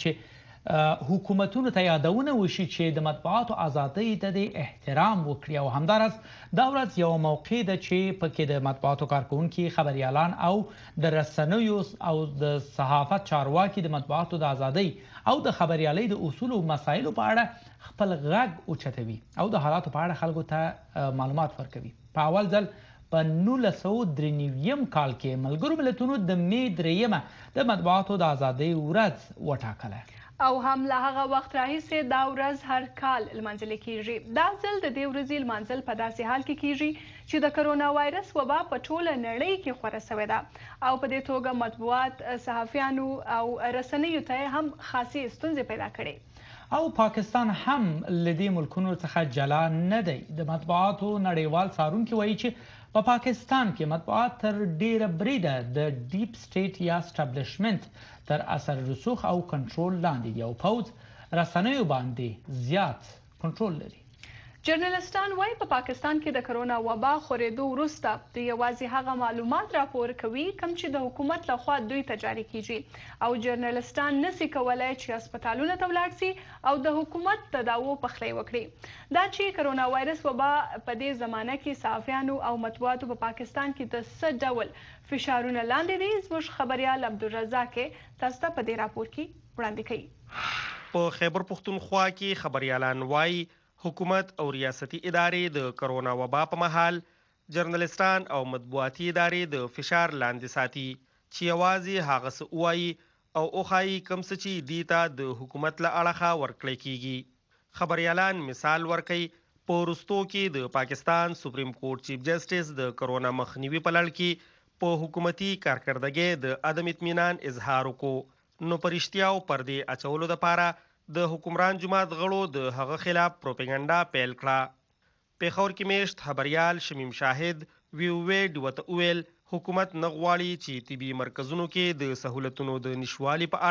چې حکومتونو ته یادونه وشي چې د مطبوعاتو ازادۍ ته د احترام وکړي او همداراز دا ورځ یوه موقع ده چې پکې د مطبوعاتو کارکوونکي خبریالان او د رسنیو او د صحافت چارواکي د مطبوعاتو د ازادۍ او د خبریالۍ د اصولو او مسایلو په اړه خپل غږ اوچتوي او د حالاتو په اړه خلکو ته معلومات ورکوي. په اول ځل په نولس سوه درې نوي کال کې ملګرو ملتونو د می درېیمه د مطبوعاتو د ازادۍ ورځ وټاکله او هم له هغه وخت راهیسې دا ورځ هر کال لمانځل کیږي. دا ځل د دې ورځې لمانځل په داسې حال کې کیږي چې د کرونا وایرس وبا په ټوله نړۍ کې خوره شوې ده او په دې توګه مطبوعات صحافیانو او رسنیو ته هم خاصې ستونزې پیدا کړې او پاکستان هم له دې ملکونو څخه جلا نه دی. د مطبوعاتو نړیوال څارونکي وایي چې په پاکستان کې مطبوعات تر ډیره بریده د ډیپ سټیټ یا اسټابلیشمنت تر اثر رسوخ او کنټرول لاندې دي او پوځ رسنیو باندې زیات کنټرول لري. جرنالستان وایي په پاکستان کې د کرونا وبا خورېدو وروسته د یوازې هغه معلومات راپور کوي کوم چې د حکومت لخوا دوی ته جاري کیږي او جرنالستان نسي کولای چې هسپتالونو ته ولاړ سي او د حکومت تداوو پخلی وکړي. دا چې کرونا وایرس وبا په دې زمانه کې صحافیانو او مطبوعاتو په پاکستان کې د څه ډول فشارونه لاندې دي زموږ خبریال عبدالرزاق تاسو ته په دې راپور کې وړاندې کوي. په خیبر پښتونخوا کې خبریالان وایي حکومت او ریاستي ادارې د کرونا وبا په مهال جرنالستان او مطبوعاتي ادارې د فشار لاندې ساتي چې یوازې هغه څه ووایي او وښایي کوم څه چې دې ته د حکومت له اړخه ورکړی کیږي. خبریالان مثال ورکوي په وروستو کې د پاکستان سپریم کورټ چیف جسټس د کرونا مخنیوي په لړ کې په حکومتي کارکردګۍ د عدم اطمینان اظهار وکړو نو په رښتیاو پردې اچولو دپاره د حکمران جماعت غړو د هغه خلاف پروپاګاندا پیل کړه. پېښور کې میشت خبریال شمیم شاهد ویوویډ ورته وویل حکومت نه غواړي چې طبي مرکزونو کې د سهولتونو د نشوالي په اړه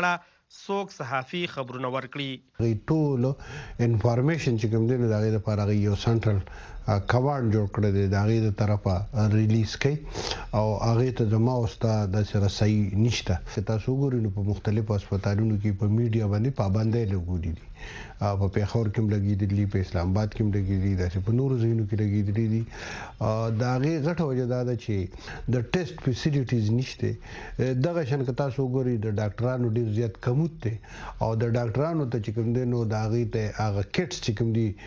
څوک صحافي خبرونه ورکړي. غي ټول انفارمیشن چې کوم دی نو دا غي لپاره غي یو سنټرل کمانډ جوړ کړی دی دا غي د طرفه ریلیز کړي او هغه ته جما اوستا د سره صحیح نشته. تاسو ګورئ نو په مختلفو هسپتالونو کې په میډیا باندې پابندۍ لګولې دي. په پیښور کې لګیدلې په اسلام آباد کې لګیدلې د په نورو ځایونو کې لګیدلې دي. دا غي غټه وجه دا ده چې د ټیسټ فیسیلیټیز نشته. دغه شان که تاسو ګورئ د ډاکټرانو ډیر زیات کموت دی او د ډاکټرانو ته چې کوم دی نو دا غي ته هغه کټس چې کوم دي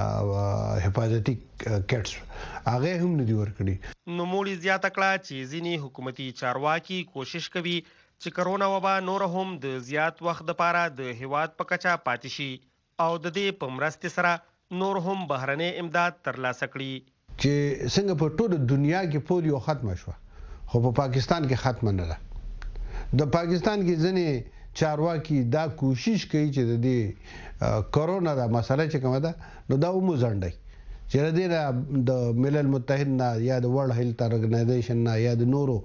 حفاظتي کټس هغه هم نه دی ورکړي. نو موږ زیاته کړه چې ځینی حکومتي چارواکي کوشش کوي چې کرونا وبا نور هم د زیات وخت لپاره د هیواد په کچه پاتې شي او د دې په مرستې سره نور هم بهرنی امداد ترلاسه کړي. چې څنګه په ټول دنیا کې پولیو ختم شو خو په پاکستان کې ختم نه ده. د پاکستان کې ځنې چارواکي دا کوشش کوي چې د دې کرونا دا مسله چې کومه ده نو دا وموځنډي چې د د ملل متحد نه یا د ورلد هیلث ارګنایزیشن نه یا د نورو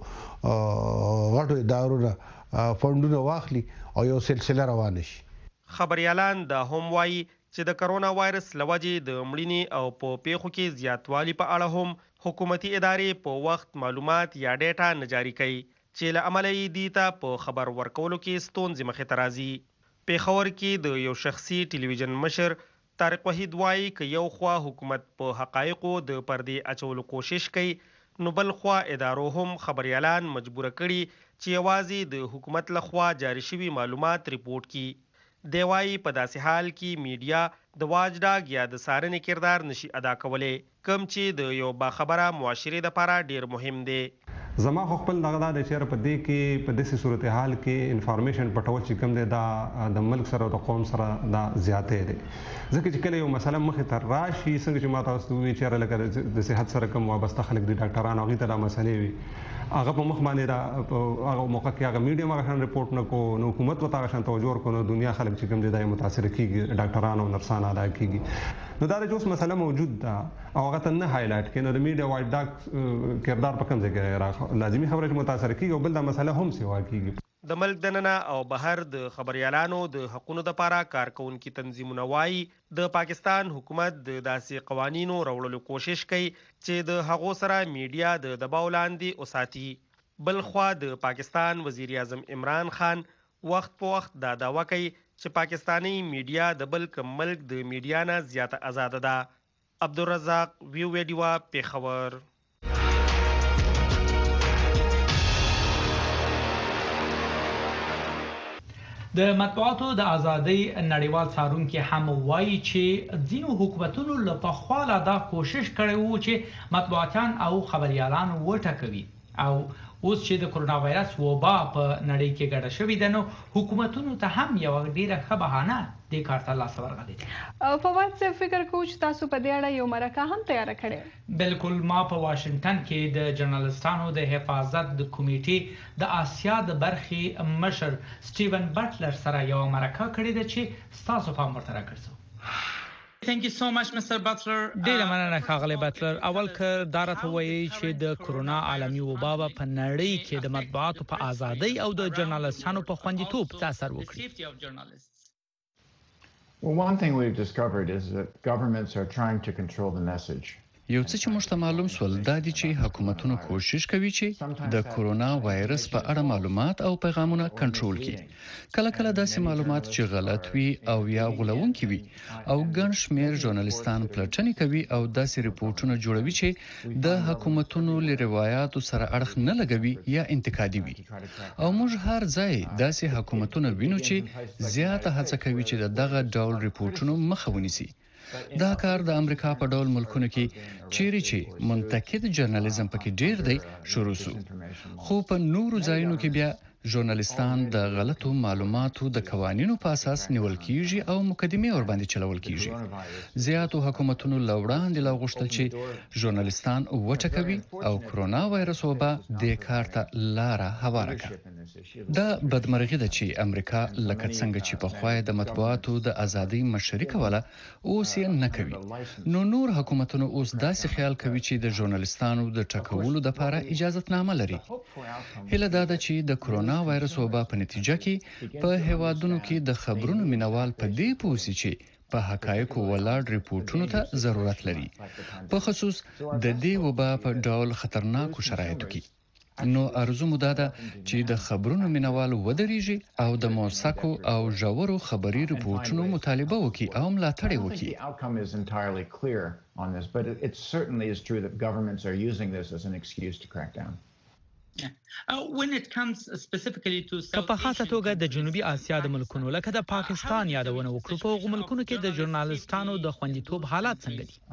غټو ادارو نه فندونه واخلي او یو سلسله روانه شي. خبريالان دا هم وایي چې د کرونا وایرس لوجې د مړینې او په پیښو کې زیاتوالی په اړه هم حکومتي ادارې په وخت معلومات یا ډیټا نه جاري کوي چې له امله یې دې ته په خبر ورکولو کې ستونزې مخې ته راځي. پیښور کې د یو شخصي ټلویزیون مشر طارق وحید وایي که یو خوا حکومت په حقایقو د پردې اچولو کوشش کوي نو بل خوا ادارو هم خبريالان مجبور کړي چې یوازې د حکومت لخوا جاری شوي معلومات ریپورت کړي. دی وایي په داسې حال کې میډیا د واجډاګ یا د څارنې کردار نشي ادا کولی کوم چې د یو باخبره معاشرې لپاره ډیر مهم دی. زما خو خپل دغه د چیرې په دې کې په داسې صورتحال کې انفارمیشن پټول چې کوم دی دا د ملک سره او د قوم سره دا زیاتې دی ځکه چې کله یو مسله مخې ته راشي څنګه چې ما تاسو وی چیرې لکه د صحت سره کوم وابسته خلک دي ډاکټران هغه ته دا مسلې وي هغه په مخ باندې دا هغه موقع کې هغه میډیا ما غشن ریپورت نه کو نو حکومت وتا غشن توجه ورکو دنیا خلک چې کوم دي دا متاثر کیږي ډاکټران او نرسان ادا کیږي نو دا د اوس مسله موجود ده او هغه ته نه هایلایټ کینو د میډیا وایډ ډاک کردار په کوم ځای کې راغلی لازمي خبره چې متاثر کیږي او بل دا مسله هم سیوا کیږي. د ملک دننه او بهر د خبريالانو د حقوقو لپاره کارکونکو تنظیمونه وایي د پاکستان حکومت د داسې قوانینو راوړلو کوشش کوي چې د هغو سره میډیا د دباو لاندې وساتي. بل خوا د پاکستان وزیر اعظم عمران خان وخت په وخت دا دعوه کوي چې پاکستانی میډیا د بل کوم ملک د میډیا نه زیاته آزاده ده. عبدالرزاق ویو ویډیوا پیښور. د مطبوعاتو د ازادۍ نړیوال څارونکي هم وایي چې ځینو حکومتونو له پخوا لا دا کوشش کړی وو چې مطبوعاتیان او خبريالان وټکوي او اوس چې د کرونا وایرس وبا په نړۍ کې ګډه شوې ده نو حکومتونو ته هم یو ډیره ښه بهانه دې کار ته لاس ورغلی دی. فواد صاحب فکر کوم چې تاسو په دې اړه یو مرکه هم تیار کړې. بالکل ما په واشنگټن کې د جرنالستانو د حفاظت د کمیټې د آسیا د برخې مشر سټیون بټلر سره یو مرکه کړې ده چې تاسو هم ورته راګرځو. Thank you so much Mister Butler. ډیره مننه ښاغلی بټلر. اول که دا راته وایي چې د کرونا عالمي وبا په نړۍ کې د مطبوعاتو په ازادۍ او د جرنالستانو په خوندیتوب څه اثر وکړي. Well, one thing we've discovered is that governments are trying to control the message. یو څه چې موږ ته معلوم سول دا دي چې حکومتونه کوشش کوي چې د کرونا وایرس په اړه معلومات او پیغامونه کنټرول کړي. کله کله داسې معلومات چې غلط وي او یا غولونکي وي او ګڼ شمېر ژورنالستان پلټنې کوي او داسې ریپورتونه جوړوي چې د حکومتونو له روایتو سره اړخ نه لګوي یا انتقادي وي. او موږ هر ځای داسې حکومتونه وینو چې زیاته هڅه کوي چې دغه ډول ریپورتونو مخه ونیسي. دا کار د امریکا په ډول ملکونو کې چیرې چې منتقد جرنالیزم پکې ډیر دی شروع شو خو په نورو ځایونو کې بیا ژورنالستان د غلطو معلوماتو د قوانینو په اساس نیول کیږي او مقدمه ور باندې چلول کیږي. زیاتو حکومتونو لوړاندې لا غوښتل چې ژورنالستان وټکوي او کرونا وایرس وبا د کار ته لار هواره کړي. دا بدمرغي ده چې امریکا لکه څنګه چې په خوای د مطبوعاتو د ازادۍ مشري کوله اوس یې نه کوي. نو نور حکومتونو اوس داسې خیال کوي چې د ژورنالستانو د ټکولو لپاره اجازهتنامه لري. هله دا ده چې د کرونا کرونا وایرس وبا په نتیجه کې په هیوادونو کې د خبرونو مینوال په دې پوسی چې په حقایقو ولاړ ریپورتونو ته ضرورت لري، په خصوص د دې وبا په ډول خطرناکو شرایطو کې. نو ارزو مو ده چې د خبرونو مینوال ودرېږي او د موثقو او ژورو خبري ریپورتونو مطالبه وکړي او ملاتړ یې وکړي. که په خاصه توګه د جنوبي اسیا د ملکونو لکه د پاکستان یادونه وکړو، په هغو ملکونو کې د ژورنالستانو د خوندیتوب حالات څنګه دي؟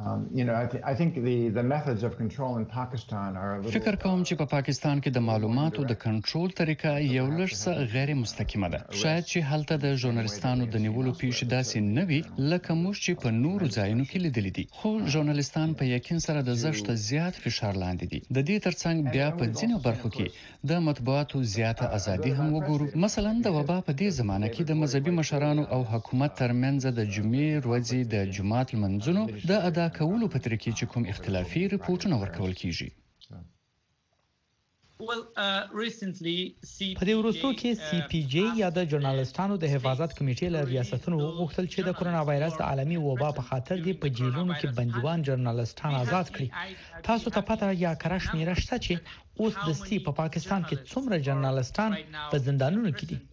فکر کوم چې په پاکستان کې د معلوماتو د کنټرول طریقه یو لږ څه غیر مستقیمه ده. شاید چې هلته د ژورنالستانو د نیولو پیښې داسې نه وي لکه موږ چې په نورو ځایونو کې لیدلې دي، خو ژورنالستان په یقین سره د زښت زیات فشار لاندې دي. د دې ترڅنګ بیا په ځینو برخو کې د مطبوعاتو زیاته ازادي هم وګورو. مثلا د وبا په دې زمانه کې د مذهبي مشرانو او حکومت ترمنځ د جمعې ورځې د جماعت لمنځونو د ادا کولو په طریقې چې کوم اختلافي ریپورتونه ورکول کیږي. په دې وروستو کې سی پی جی یا د ژورنالستانو د حفاظت کمیټې له ریاستونو وغوښتل چې د کرونا وایرس د عالمي وبا په خاطر دې په جیلونو کې بندیوان ژورنالستان آزاد کړي. تاسو ته پته یا کره شمیره شته چې اوس دستي په پاکستان کې څومره ژورنالستان په زندانونو کې دي؟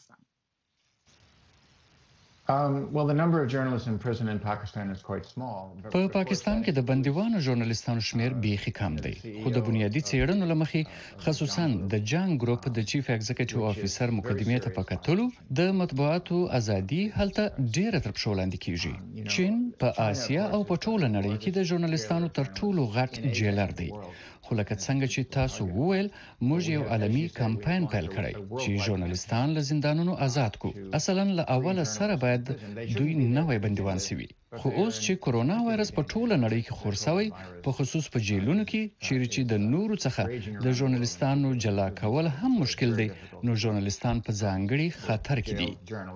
په پاکستان کې د بندیوانو ژورنالستانو شمیر بیخي کم دی، خو د بنیادی څېړنو لمخې خصوصا د جنگ ګروپ د چیف ایگزیکټیو افیسر مقدمې ته په کتلو د مطبوعاتو ازادي هلته ډیره تر پښو لاندې کیږي. چین په آسیا او په ټوله نړۍ کې د ژورنالستانو تر ټولو غټ جیلر دی. خو لکه څنګه چې تاسو وویل، موږ یو عالمي کمپاین پیل کړی چې ژورنالستان له زندانونو آزاد کو. اصلا له اوله سره باید دوی نوې بندیوان سوي، خو اوس چې کرونا وایرس په ټوله نړۍ کې خور شوی، په خصوص په جیلونو کې چیرې چې د نورو څخه د ژورنالستانو جلا کول هم مشکل دی، نو ژورنالستان په ځانګړي خطر کې دي.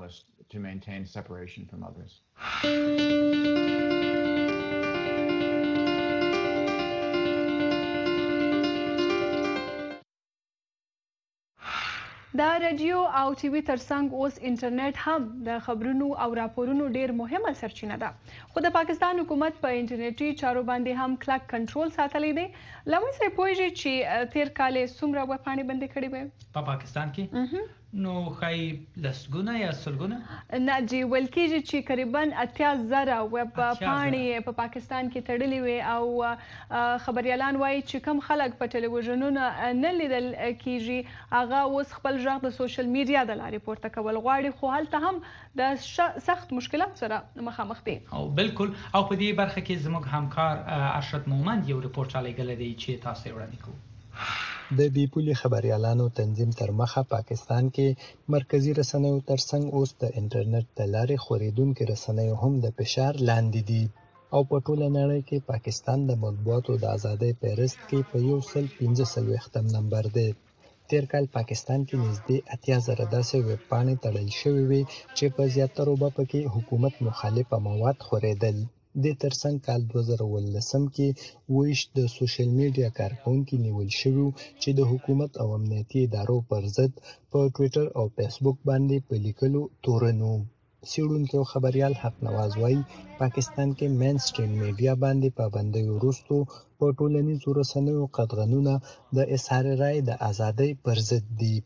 د رادیو او ټي وي ترڅنګ اوس انټرنیټ هم د خبرونو او راپورونو ډیر مهمه سرچینه ده، خو د پاکستان حکومت په انټرنیټي چارو باندې هم کلک کنټرول ساتلی دی. لمن صاحب پوهیږي چې تیر کال څومره ویبپاڼې بندې کړې وې په پاکستان کې؟ نو خای لسګونه یا سلګونه نه جی ویل کېږي چې تقریبا اتیا زره ویب پاڼې په پاکستان کې تړلې وي، او خبريالان وایي چې کم خلک په ټلویزیونونو نه لیدل کېږي هغه اوس خپل ژغ د سوشل میډیا د لارې پورته کول غواړي، خو هلته هم د سخت مشکلات سره مخامخ دي. او بالکل، او په دې برخه کې زموږ همکار ارشد مومند یو ریپورت رالیږلی دی چې تاسو یې وړاندې کوو. د بې پولې خبريالانو تنظیم تر مخه پاکستان کې مرکزی رسنیو ترڅنګ اوس د انټرنیټ د لارې خورېدونکې رسنیو هم د فشار لاندې دي، او په ټوله نړۍ کې پاکستان د مطبوعاتو د ازادۍ فهرست کې په یو سل پنځه څلوېښتم نمبر دی. تیر کال پاکستان کې نږدې اتیا زره داسې ویب پاڼې تړل شوې وې چې په زیاترو برخو کې حکومت مخالفه مواد خورېدل. د ترڅنګ کال دوه زره اوولسم کې ویش د سوشل میډیا کارکونکي نیول شوي چې د حکومت او امنیتي ادارو پر ضد په ټویټر او فیسبوک باندې په لیکلو تورنو. څېړونکی او خبریال حق نواز وایي پاکستان کې مین سټریم میډیا باندې پابندۍ وروسته په ټولنیزو رسنیو قدغنونه د اظهار رایې د ازادۍ پر ضد دي.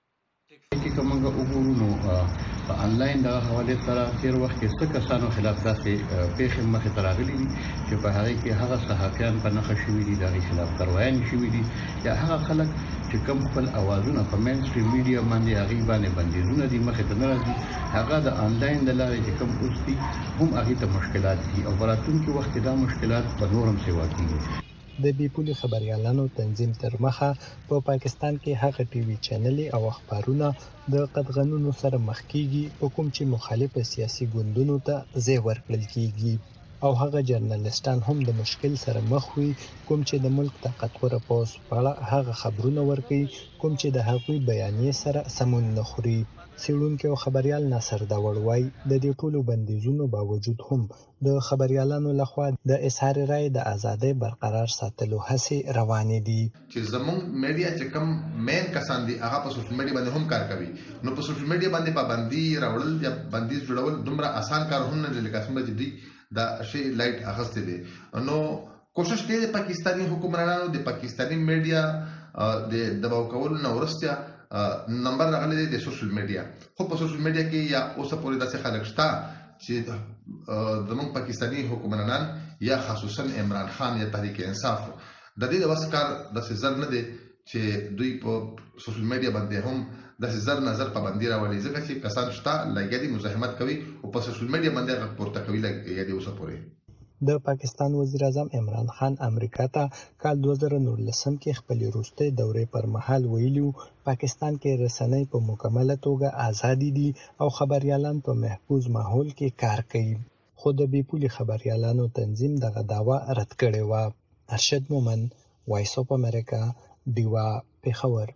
چې کومه وګورو نو په انلاین د حواله سره تیر وخت کې څه کسانو خلاف داسې پیښې مخې ته راغلي دي چې په هغه کې هغه صحافیان په نښه شوي دي، د خلاف کاروایان شوي دي، یا هغه خلک چې کوم خپل اوازونه په مین سټریم میډیا باندې هغه باندې بندیزونه دي مخې ته نه راځي، هغه د انلاین د لارې چې کوم اوس دي هم هغه ته مشکلات دي، او راتلونکي وخت کې دا مشکلات په نورم سیوا کیږي. د بې پولې خبريالانو تنظیم تر مخه په پاکستان کې هغه ټي وي چینلې او اخبارونه د قدغنونو سره مخ کیږي په کوم چې مخالف سیاسي ګوندونو ته ځای ورکړل کیږي، او هغه جرنالستان هم د مشکل سره مخ وي کوم چې د ملک طاقتوره پوز په اړه هغه خبرونه ورکوي کوم چې د هغوی بیانیې سره سمون نه خوري. څېړونکی او خبریال ناصر داوړ وایي د دې ټولو بندیزونو باوجود هم د خبریالانو لخوا د اظهار رایې د ازادۍ برقرار ساتلو هڅې روانې دي. چې زموږ میډیا چې کوم مین کسان دي هغه په سوشل میډیا باندې هم کار کوي، نو په سوشل میډیا باندې پابندي راوړل یا بندیز جوړول دومره اسان کار هم نه دی لکه څنګه چې دوی دا شی لایټ اخیستی دی. نو کوشش کوي د پاکستاني حکمرانانو د پاکستاني میډیا د دباو کولو نه وروسته نمبر راغلی دی د سوشل میډیا. خو په سوشل میډیا کې یا اوسه پورې داسې خلک شته چې زموږ پاکستاني حکمرانان یا خصوصا عمران خان یا تحریک انصاف د دې د وس کار داسې زر نه دی چې دوی په سوشل میډیا باندې هم داسې زر نظر پابندي راولي، ځکه چې کسان شته لګیا دي مزاحمت کوي او په سوشل میډیا باندې غږ پورته کوي لګیا دي اوسه پورې. د پاکستان وزیر اعظم عمران خان امریکا ته کال دوه زره نولسم کې خپلې وروستۍ دورې پر مهال ویلي پاکستان کې رسنۍ په مکمله توګه آزادي دي او خبریالان په محفوظ ماحول کې کار کوي. خو د بې پولي خبریالانو تنظیم دغه دعوه رد کړې وه. ارشد مومن، وایس اف امریکا، ډیوا، پېښور.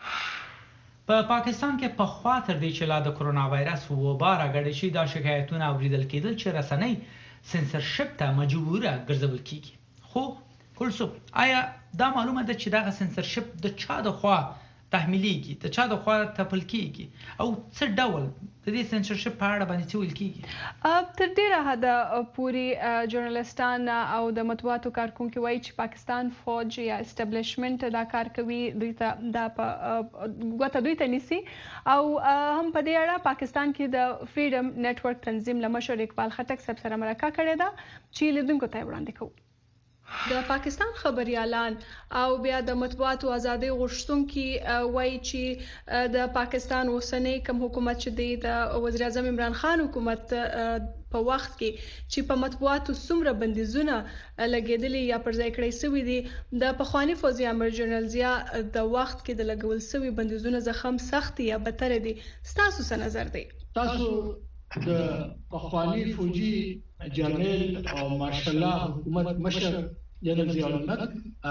په پاکستان کې پخوا تر دې چې لا د کرونا وایرس وبا راګډې شي دا شکایتونه اوریدل کېدل چې رسنۍ سنسرشپ ته مجبوره ګرځول کیږي. خو کلثوم آیا دا معلومه ده چې دغه سنسرشپ د چا د خوا تحمیلیږي، د چا د خوا تپل کیږي او څه ډول د دې سنسرشپ په اړه باندې څه ویل کیږي؟ تر ډیره حده پورې جرنالستان او د مطبوعاتو کارکونکي وایي چې پاکستان فوج یا اسټابلیشمنټ دا کار کوي، دوی ته دا په ګوته دوی ته نیسي. او هم په دې اړه پاکستان کې د فریډم نیټورک تنظیم له مشر اقبال خټک صاحب سره مرکه کړې ده چې لیدونکو ته یې وړاندې کوو. د پاکستان خبریالان او بیا د مطبوعاتو ازادۍ غوښتونکي وایي چې د پاکستان اوسنی کوم حکومت چې دی د وزیر اعظم عمران خان حکومت په وخت کې چې په مطبوعاتو څومره بندیزونه لګېدلي یا پر ځای کړی سوي دي د پخواني فوزي امر جنرال ضیا د وخت کې د لګول سوي بندیزونه زخم سخت یا بدتر دي. ستاسو څه نظر دی؟ تاسو د پخواني فوجي جنرال او ماشاءالله حکومت مشر جنرال ضیا الحق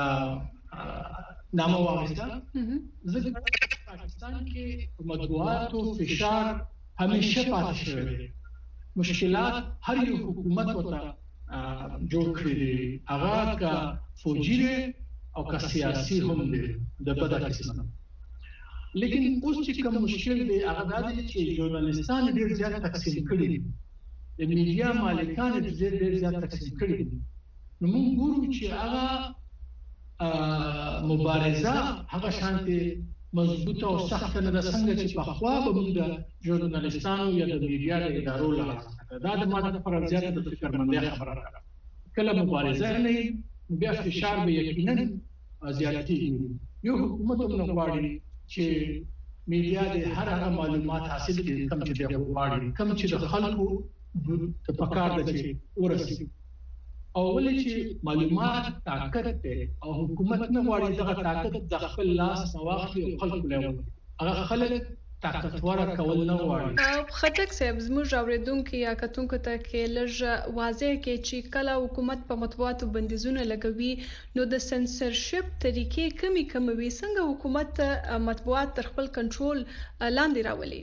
نامه واخیسته. ځکه پاکستان کې مطبوعاتو فشار همیشه پاتې شوی دی. مشکلات هر یو حکومت ورته جوړ کړی دي، هغه که فوجي دی او که سیاسي هم دی د بده قسمه. لیکن اوس چې کوم مشکل دی هغه دا دی چې ژورنالستان ډېر زیات تقسیم کړي دي، د میډیا مالکان ډېر ډېر زیات تقسیم کړي دي. نو موږ ګورو چې هغه مبارزه هغه شانتي مضبوطه او سخته نه ده څنګه چې پخوا به موږ د ژورنالستانو یا د میډیا د ادارو له دا د ماده لپاره زیاته د فکرمندۍ خبره ده. کله مبارزه نه بیا فشار به یقینا زیاتېږي. یو حکومت هم نه غواړي چې میډیا د هر هغه معلومات حاصل کړي کوم چې د غواړي، کوم چې د خلکو د پکار د چې ورسي. او ولې چې معلومات طاقت دی او حکومت نه غواړي دغه طاقت د خپل لاس واخلي او خلکو له هغه خلک طاقتور کول نه غواړي. خټک صاحب زموږ اوریدونکو یا کتونکو ته کې لږ واضح کې چې کله حکومت په مطبوعاتو بندیزونه لګوي نو د سنسرشپ طریقې کمی کموي، څنګه حکومت مطبوعات تر خپل کنټرول لاندې راولي؟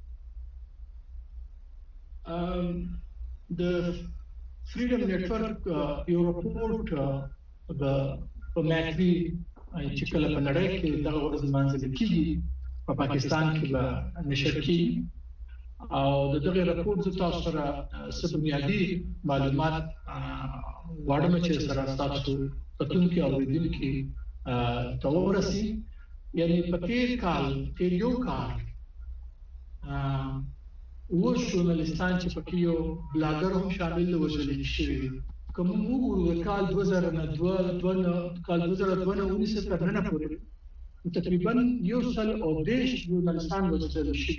د فریډم نیټورک یو رپورټ د په ماتري چې کله په نړۍ کې دغه ورځ لمانځل کیږي په پاکستان کې به نشر کیږي او د دغه رپورټ د تاسو سره څه بنیادي معلومات واړم چې سره تاسو کتونکو او اوریدونکو ته ورسي. یعنی په تیر کال کې یو کال و ژورنالستان چې پکې یو بلاګر هم شامل وشول شي. کوم وګورو کال دوه زره نه دوه کال دوه زره دوه نه ونیس تر نن پورې تقریبا یو سل او دیش ژورنالستان وشول شي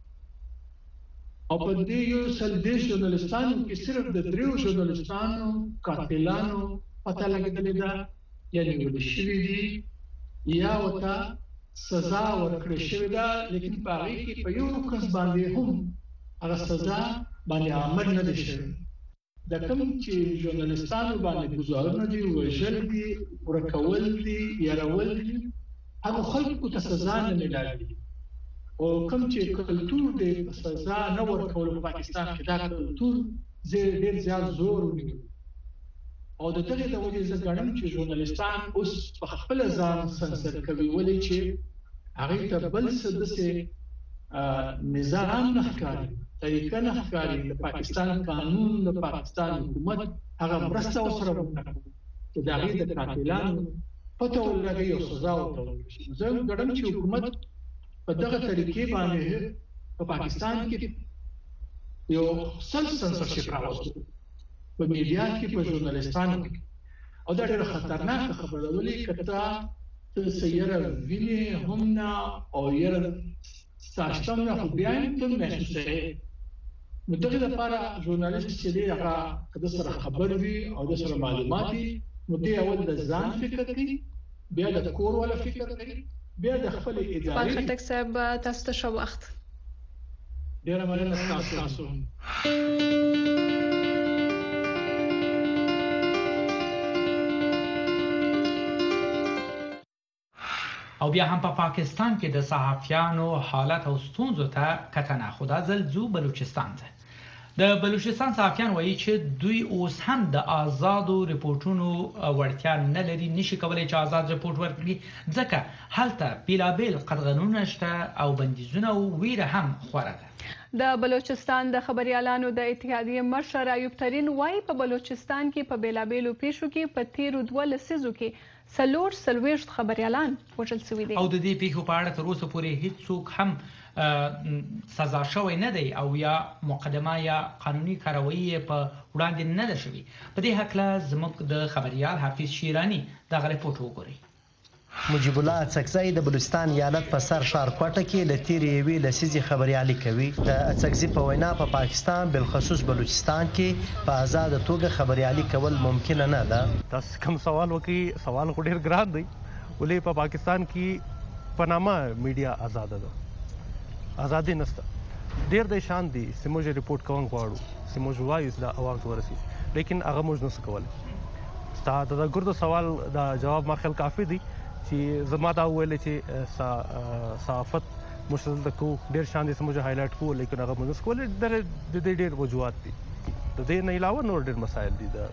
او په دې یو سل دیش ژورنالستانو کې صرف د دریو ژورنالستانو قاتلانو پته لګیدلې ده، یعنی ول شي دي یا وتا سزا ورکړې شوې ده، لیکن په هغه کې په یو کس باندې هم هغه سزا باندې عمل نه دي شوی. د کوم چې ژورنالستانو باندې ګزارونه دي وژل دي ورکول دي یارول دي هغه خلکو ته سزا نه ملاوي او کوم چې کلتور دی سزا نه ورکول په پاکستان کې دا کلتور ډېر زیات زور ونیو او د دغه د وجې زه ګڼم چې ژورنالستان اوس په خپل ځان سنسر کوي ولې چې هغه ته بل څه داسې نظام نه ښکاري طریقه نه ښکاري د پاکستان قانون د پاکستان حکومت هغه مرسته ورسره وکړي چې د هغې د قاتلانو پته ولګوي او سزا ورته ورکړي. زه ګڼم چې حکومت په دغه طریقې باندې په پاکستان کې یو سل سنسرشپ راوستو په میډیا کې په ژورنالستانو کې او دا ډېره خطرناکه خبره ده ولې که ته څه یره وینې هم نه او یره ستا شتم نه خو بیا هم ته محسوسوې نو دغې دپاره ژورنالست چې دی هغه که د سره خبر وي او د سره معلومات وي نو دی اول د ځان فکر کوي بیا د کور والا فکر کوي بیا د خپل ادارې پال خټک صاحب تاسو ته ښه وخت. ډېره مننه ستاسو. او بیا هم په پا پاکستان کې د صحافیانو حالت او ستونزو ته کتنه. خو دا ځل ځو بلوچستان ته. د بلوچستان صحافیان وایي چې دوی اوس هم د آزادو ریپورټونو وړتیا نه لري، نشي کولی چې آزاد ریپورټ ورکړي ځکه هلته بیلابیل قطغنونه شته او بندیزونه او ویره هم خوره ده. د بلوچستان د خبريالانو د اتحادیې مشر ایوب ترین وایي په بلوچستان کې په بیلابیلو پیښو کې په تیرو دوه لسیزو کې څلور څلوېښت خبریالان وژل شوي دي او د دې پیښو په اړه تر اوسه پورې هیڅوک هم سزا شوی نه دی او یا مقدمه یا قانوني کاروایی په وړاندې نه ده شوې. په دې هکله زموږ د خبریال حافظ شیراني دغه رپورټ وګورئ. مجیب الله اڅکزی د بلوچستان ایالت په سر ښار کوټه کې له تیرې یوې لسیزې خبریالي کوي. د اڅکزي په وینا په پا پاکستان بالخصوص بلوچستان کې په آزاده توګه خبریالي کول ممکنه نه ده. تاسو کوم سوال وکړي سوال خو ډېر ګران دی ولې په پاکستان کې په نامه میډیا آزاده ده، ازادي نشته. ډېر د شان دي چې موږ ریپورټ کوو غواړو چې موږ وایو چې دا عوام ته ورسي لیکن هغه موږ نشو کولی. ستا د ګردو سوال دا جواب ما خیال کافي دی چې زما دا وویل چې صحافت موږ دلته کوو ډېر شان دي چې موږ هایلایټ کوو لیکن هغه موږ نشو کولی. د دې ډېر وجوهات دي، د دې نه علاوه نور ډېر مسایل دي د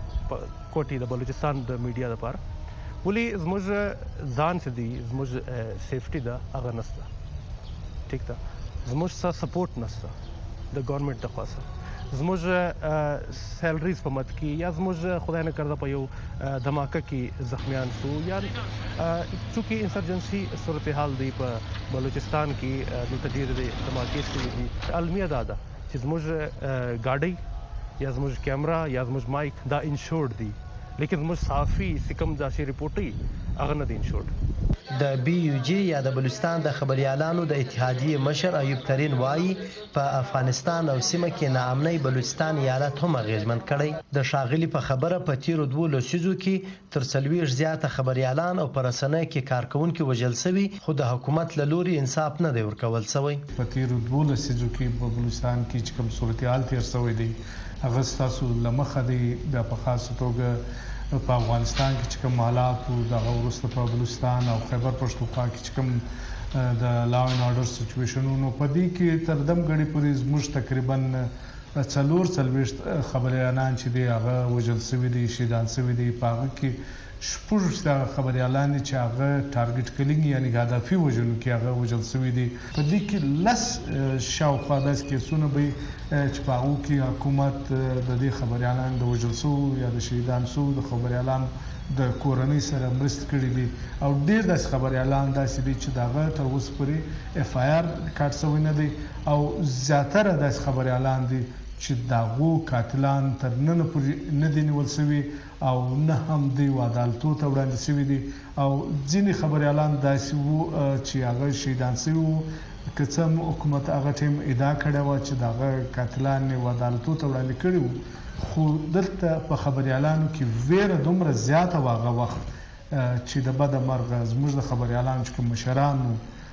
کوټې د بلوچستان د میډیا لپاره ولې زموږ ځان چې دی زموږ سیفټي ده هغه نشته. ټیک ده، زموږ څه سپورټ نشته د ګورنمنټ د خوا څخه، زموږ سیلریز په مد کې یا زموږ خدای نه کرده په یو دھماکه کې زخمیان شو یا چونکې انسرجنسي صورتحال دی په بلوچستان کې دلته ډېرې دھماکې شوي دي. المیه دا ده چې زموږ ګاډۍ یا زموږ کیمرا یا زموږ مایک دا انشورډ دي لیکن زموږ صحافي چې کوم داسې ریپورټي هغه نه دي انشورډ. د بي یو جي یا د بلوچستان د خبريالانو د اتحادیې مشر ایوب ترین وایي په افغانستان او سیمه کې ناامنۍ بلوچستان ایالت هم اغیزمن کړی. د ښاغلي په خبره په تیرو دوو لسیزو کې تر څلوېښت زیاته خبریالان او په رسنیو کې کارکوونکي وژل شوي خو د حکومت له لوري انصاف نه دی ورکول شوی. په تیرو دوو لسیزو کې په بلوچستان کې چې کوم صورتحال تیر شوی دی هغه ستاسو له مخه دی. بیا په خاصه توګه په افغانستان کې چې کوم حالات وو دغه وروسته په بلوچستان او خیبر پښتونخوا کې چې کوم د لا اینډ اورډر سچویشنونو په دې کې تر دم غړي پورې زموږ تقریبا څلور څلوېښت خبریالان چې دی هغه وژل شوي دي، شهیدان شوي دي. په هغه کې شپږ خبریالان دي چې هغه ټارګټ کلینګ یعنې هدفي وژنو کې هغه وژل شوي دي. په دې کې لس شاوخوا داسې کیسونه به چې په هغو کې حکومت د دې خبریالانو د وژل شوو یا د شهیدان شوو د خبریالانو د کورنۍ سره مرستې کړي دي او ډېر داسې خبریالان داسې دي چې د هغه تر اوسه پورې اف آی آر کاټ شوی نه دی او زیاتره داسې خبریالان دي چې د هغو قاتلان تر ننه پورې نه دي نیول شوي او نه هم دوی عدالتو ته وړاندې شوي دي او ځینې خبریالان داسې وو چې هغه شهیدان شوي وو که څه هم حکومت هغه ټیم ادعا کړې وه چې د هغه قاتلان یې عدالتو ته وړاندې کړي وو خو دلته په خبریالانو کې ویره دومره زیاته وه هغه وخت چې د بده مرغه زموږ د خبریالانو چې کوم مشران وو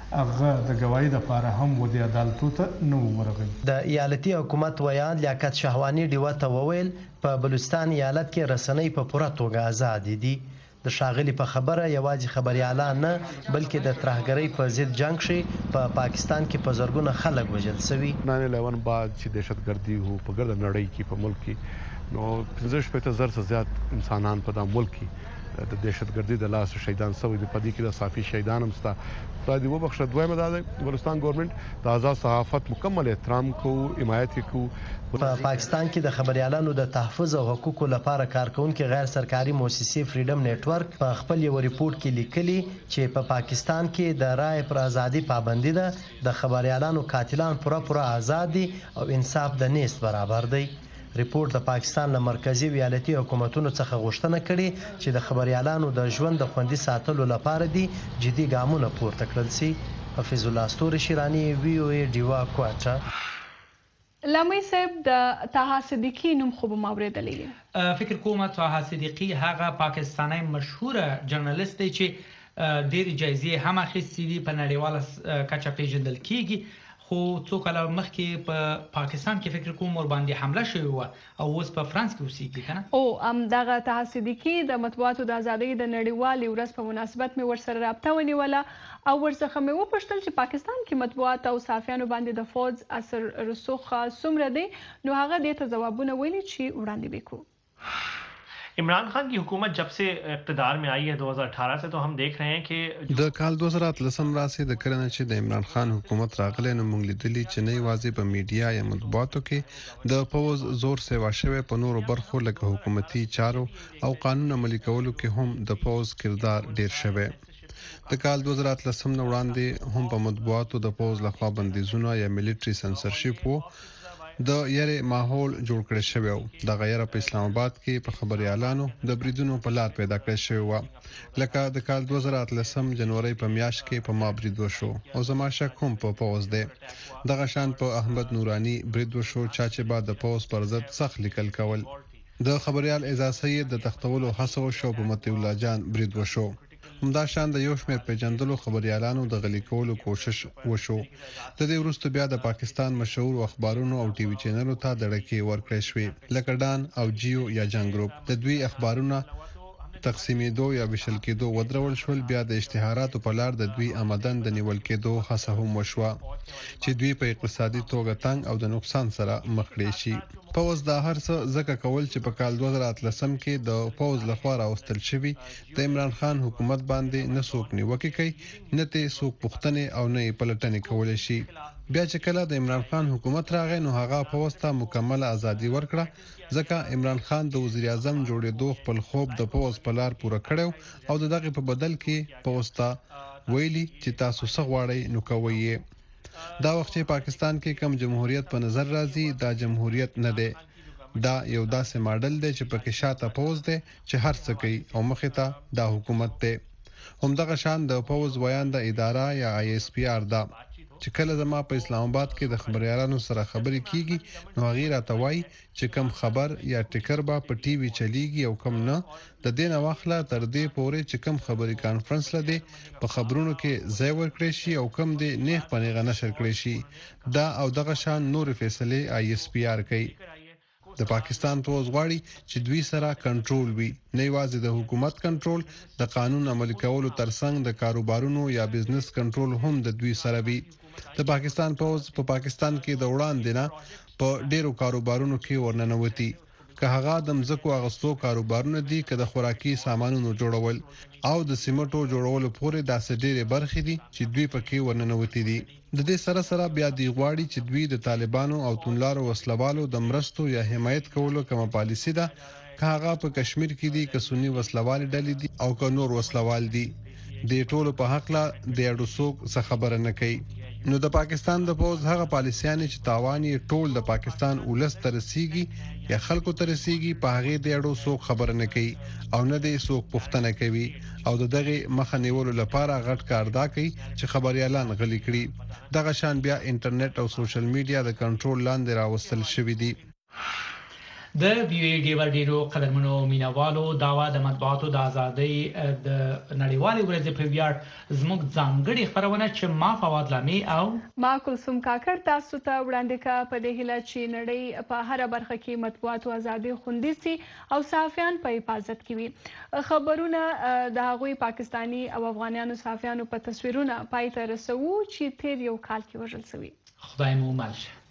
هغه د گواهی لپاره هم ودی عدالتو ته نه ورغی. د ایالتي حکومت ویان لیاقت شهوانی ډیوه ته وویل په بلوچستان ایالت کې رسنۍ په پوره توګه آزاد دي. د شاغلي په خبره یوازې خبريالان نه بلکې د ترهګرۍ په ضد جنگ شي په پا پاکستان کې په زرګونه خلک وژل شوي. نن الیون بعد چې دهشتګردي هو په ګرد نړۍ کې په ملک کې نو پنځه شپږ زره څخه زیات انسانان په دغه ملک کې د دهشتګردي د لاس شهیدان شوي دي. په دې کې د صافي شهیدان هم ستا خدای دې وبخښه. دویمه دا ده بلوچستان ګورنمنت د آزاد صحافت مکمل احترام کوو، حمایت کوو. په پاکستان کې د خبريالانو د تحفظ او حقوقو لپاره کارکونکو غیر سرکاري مؤسسې فریډم نتورک په خپل یو ریپورت کې لیکلي چې په پا پاکستان کې د رای پر ازادي پابندي ده، د خبريالانو قاتلان پوره پوره آزاد دي او انصاف د نیست برابر دی. ریپورت د پاکستان له مرکزی ویالتي حکومتونو څخه غوښتنه کړې چې د خبريالانو د ژوند د خوندي ساتلو لپاره دي جدي ګامونه پورته کړل شي. حفیظ الله ستوري شیرانی وی او ای ډیوا کوټا. لامي صاحب د طه صدیقي نوم خو به ما اورېدلی. فکر کوم طه صدیقي هغه پاکستانی مشهوره جرنالست دی چې ډېرې جایزې هم اخیستې دي په نړیواله کچه پیژندل کیږي. خو څو کاله مخکې په پاکستان کې فکر کوم ور باندې حمله شوې وه او اوس په فرانس کې اوسېږي که نه؟ او همدغه طه صدیقي د مطبوعاتو د ازادۍ د نړیوالې ورځ په مناسبت مې ورسره رابطه ونیوله او ورڅخه مې وپوښتل چې پاکستان کې مطبوعات او صحافیانو باندې د فوج اثر رسوخ څومره دی، نو هغه دې ته ځوابونه ویلي چې وړاندې به کړو. इमरान खान की हुकूमत जब से इक़्तिदार में आई है दो हज़ार अठारह से, तो हम देख रहे हैं कि د کال دوه زره اتلسم راځي د کرنه چې د عمران خان حکومت راغلی نو موږ لیدلي چې نه یوازې په میډیا یا مطبوعاتو کې د پوز زور سیوا شوی په نورو برخو لکه حکومتي چارو او قانون عملي کولو کې هم د پوز کردار ډیر شوی. د کال دوه زره اتلسم نه وړاندې هم په مطبوعاتو د پوز لخوا بندیزونه یا ملټري سنسرشپ وو د یاري ماحول جوړ کړی شوی و. د غیر په اسلام آباد کې په خبريالانو د بریدونو په لار پیدا کړی شوی و. لکه د کال دوه زره اتلسم جنوري په میاشت کې په ما برید وشو او زما شک هم په پوز دی. دغه شان په احمد نورانی برید وشو چا چې بعد د پوز پر ضد سخت لیکل کول. د خبريال اعزاز سید د تختولو هڅه وشو په متي الله جان برید وشو. همدا شان د یو شمېر پیژندلو خبريالانو د غلي کولو کوشش وشو. د دې وروسته بیا د پاکستان مشهور اخبارونو او ټي وي چینلونو ته دړکې ورکړې شوې لکه ډان او جیو یا جنگ ګروپ. د دوی اخبارونه تقسیمېدو یا وشل کېدو ودرول شول. بیا د اشتهاراتو په لار د دوی آمدن د نیول کېدو هڅه هم وشوه چې دوی په اقتصادي توګه تنګ او د نقصان سره مخ کړي شي. پوز دا هر څه ځکه کول چې په کال دوه زره اتلسم کې د پوز لخوا راوستل شوی د عمران خان حکومت باندې نه څوک نیوکه کوي، نه ته څوک پوښتنې او نه پلټنې کولای شي. بیا چې کله د عمران خان حکومت راغی نو هغه پوز ته مکمل ازادي ورکړه ځکه عمران خان د وزیر اعظم جوړېدو خپل خوب د پوز په لار پوره کړو او دغه په بدل کې پوز ته ویلي چې تاسو څه غواړئ نو کوئ. دا وخت چې پاکستان کې کم جمهوریت په نظر راځي دا جمهوریت نه دی، دا یو داسې ماډل دی چې پکې شاته پوز دی چې هر څه کوي او مخې ته دا حکومت دی. همدغه شان د پوز ویان د اداره یا آی ایس پی آر دا چې کله زما په اسلام آباد کې د خبريالانو سره خبرې کیږي نو هغه راته وایي چې کم خبر یا ټیکر با په ټي وي چلیږي او کم نه. د دې نه واخله تر دې پورې چې کم خبري کانفرنس لدی په خبرونو کې ځای ورکړي شي او کم دې نیغ پنیغه نشر کړي شي. دا او دغه شان نور فیصله آی ایس پی آر کوي. د پاکستان پوز غواړي چې دوی سره کنټرول وي، نه یوازې د حکومت کنټرول، د قانون عملي کولو ترڅنګ د کاروبارونو یا بزنس کنټرول هم د دوی سره وي. د پاکستان پوز په پاکستان کې د وړاندې نه په ډیرو کاروبارونو کې ورننوتی، که هغه د مزکو اغستو کاروبارونه دي که د خوراکي سامانونو جوړول او د سیمټو جوړولو پورې داسې ډېرې برخې دي چې دوی پکې ورننوتی دي. د دې سره سره بیا دی غواړي چې دوی د طالبانو او تونلارو وسلوالو د مرستو یا حمایت کولو کومه پالیسی ده، که هغه په کشمیر کې دي که سنی وسلوال ډلې دي او که نور وسلوال دي. د ټولو په حق لا د اړو څوک څه خبره نه کوي. نو د پاکستان د پوز هغه پالیسیانې چې تاوان یې ټول د پاکستان ولس ته رسیږي یا خلکو ته رسیږي په هغې د اړو څوک خبره نه کوي او نه دی څوک پوښتنه کوي او د دغې مخه نیولو لپاره غټ کار دا کوي چې خبريالان غلي کړي. دغه شان بیا انټرنیټ او سوشل میډیا د کنټرول لاندې راوستل شوي دي. د وی ای ډیور ډیرو قدرمنو مینوالو داوا د مطبوعاتو د ازادۍ د نړیوالې ورځې په ویاړ زموږ ځانګړي خبرونه چې ما فواد لامي او ما کلثوم کاکړ تاسو ته وړاندې کا په دې هیله چې نړۍ په هر برخه کې مطبوعاتو ازادي خوندي سي او صحافیان په حفاظت کې وي. خبرونه د هغوی پاکستانی او افغانانو صحافیانو په تصویرونه پای ته رسوو چې تیر یو کال کې وژل شوي. خدای مو مل شه.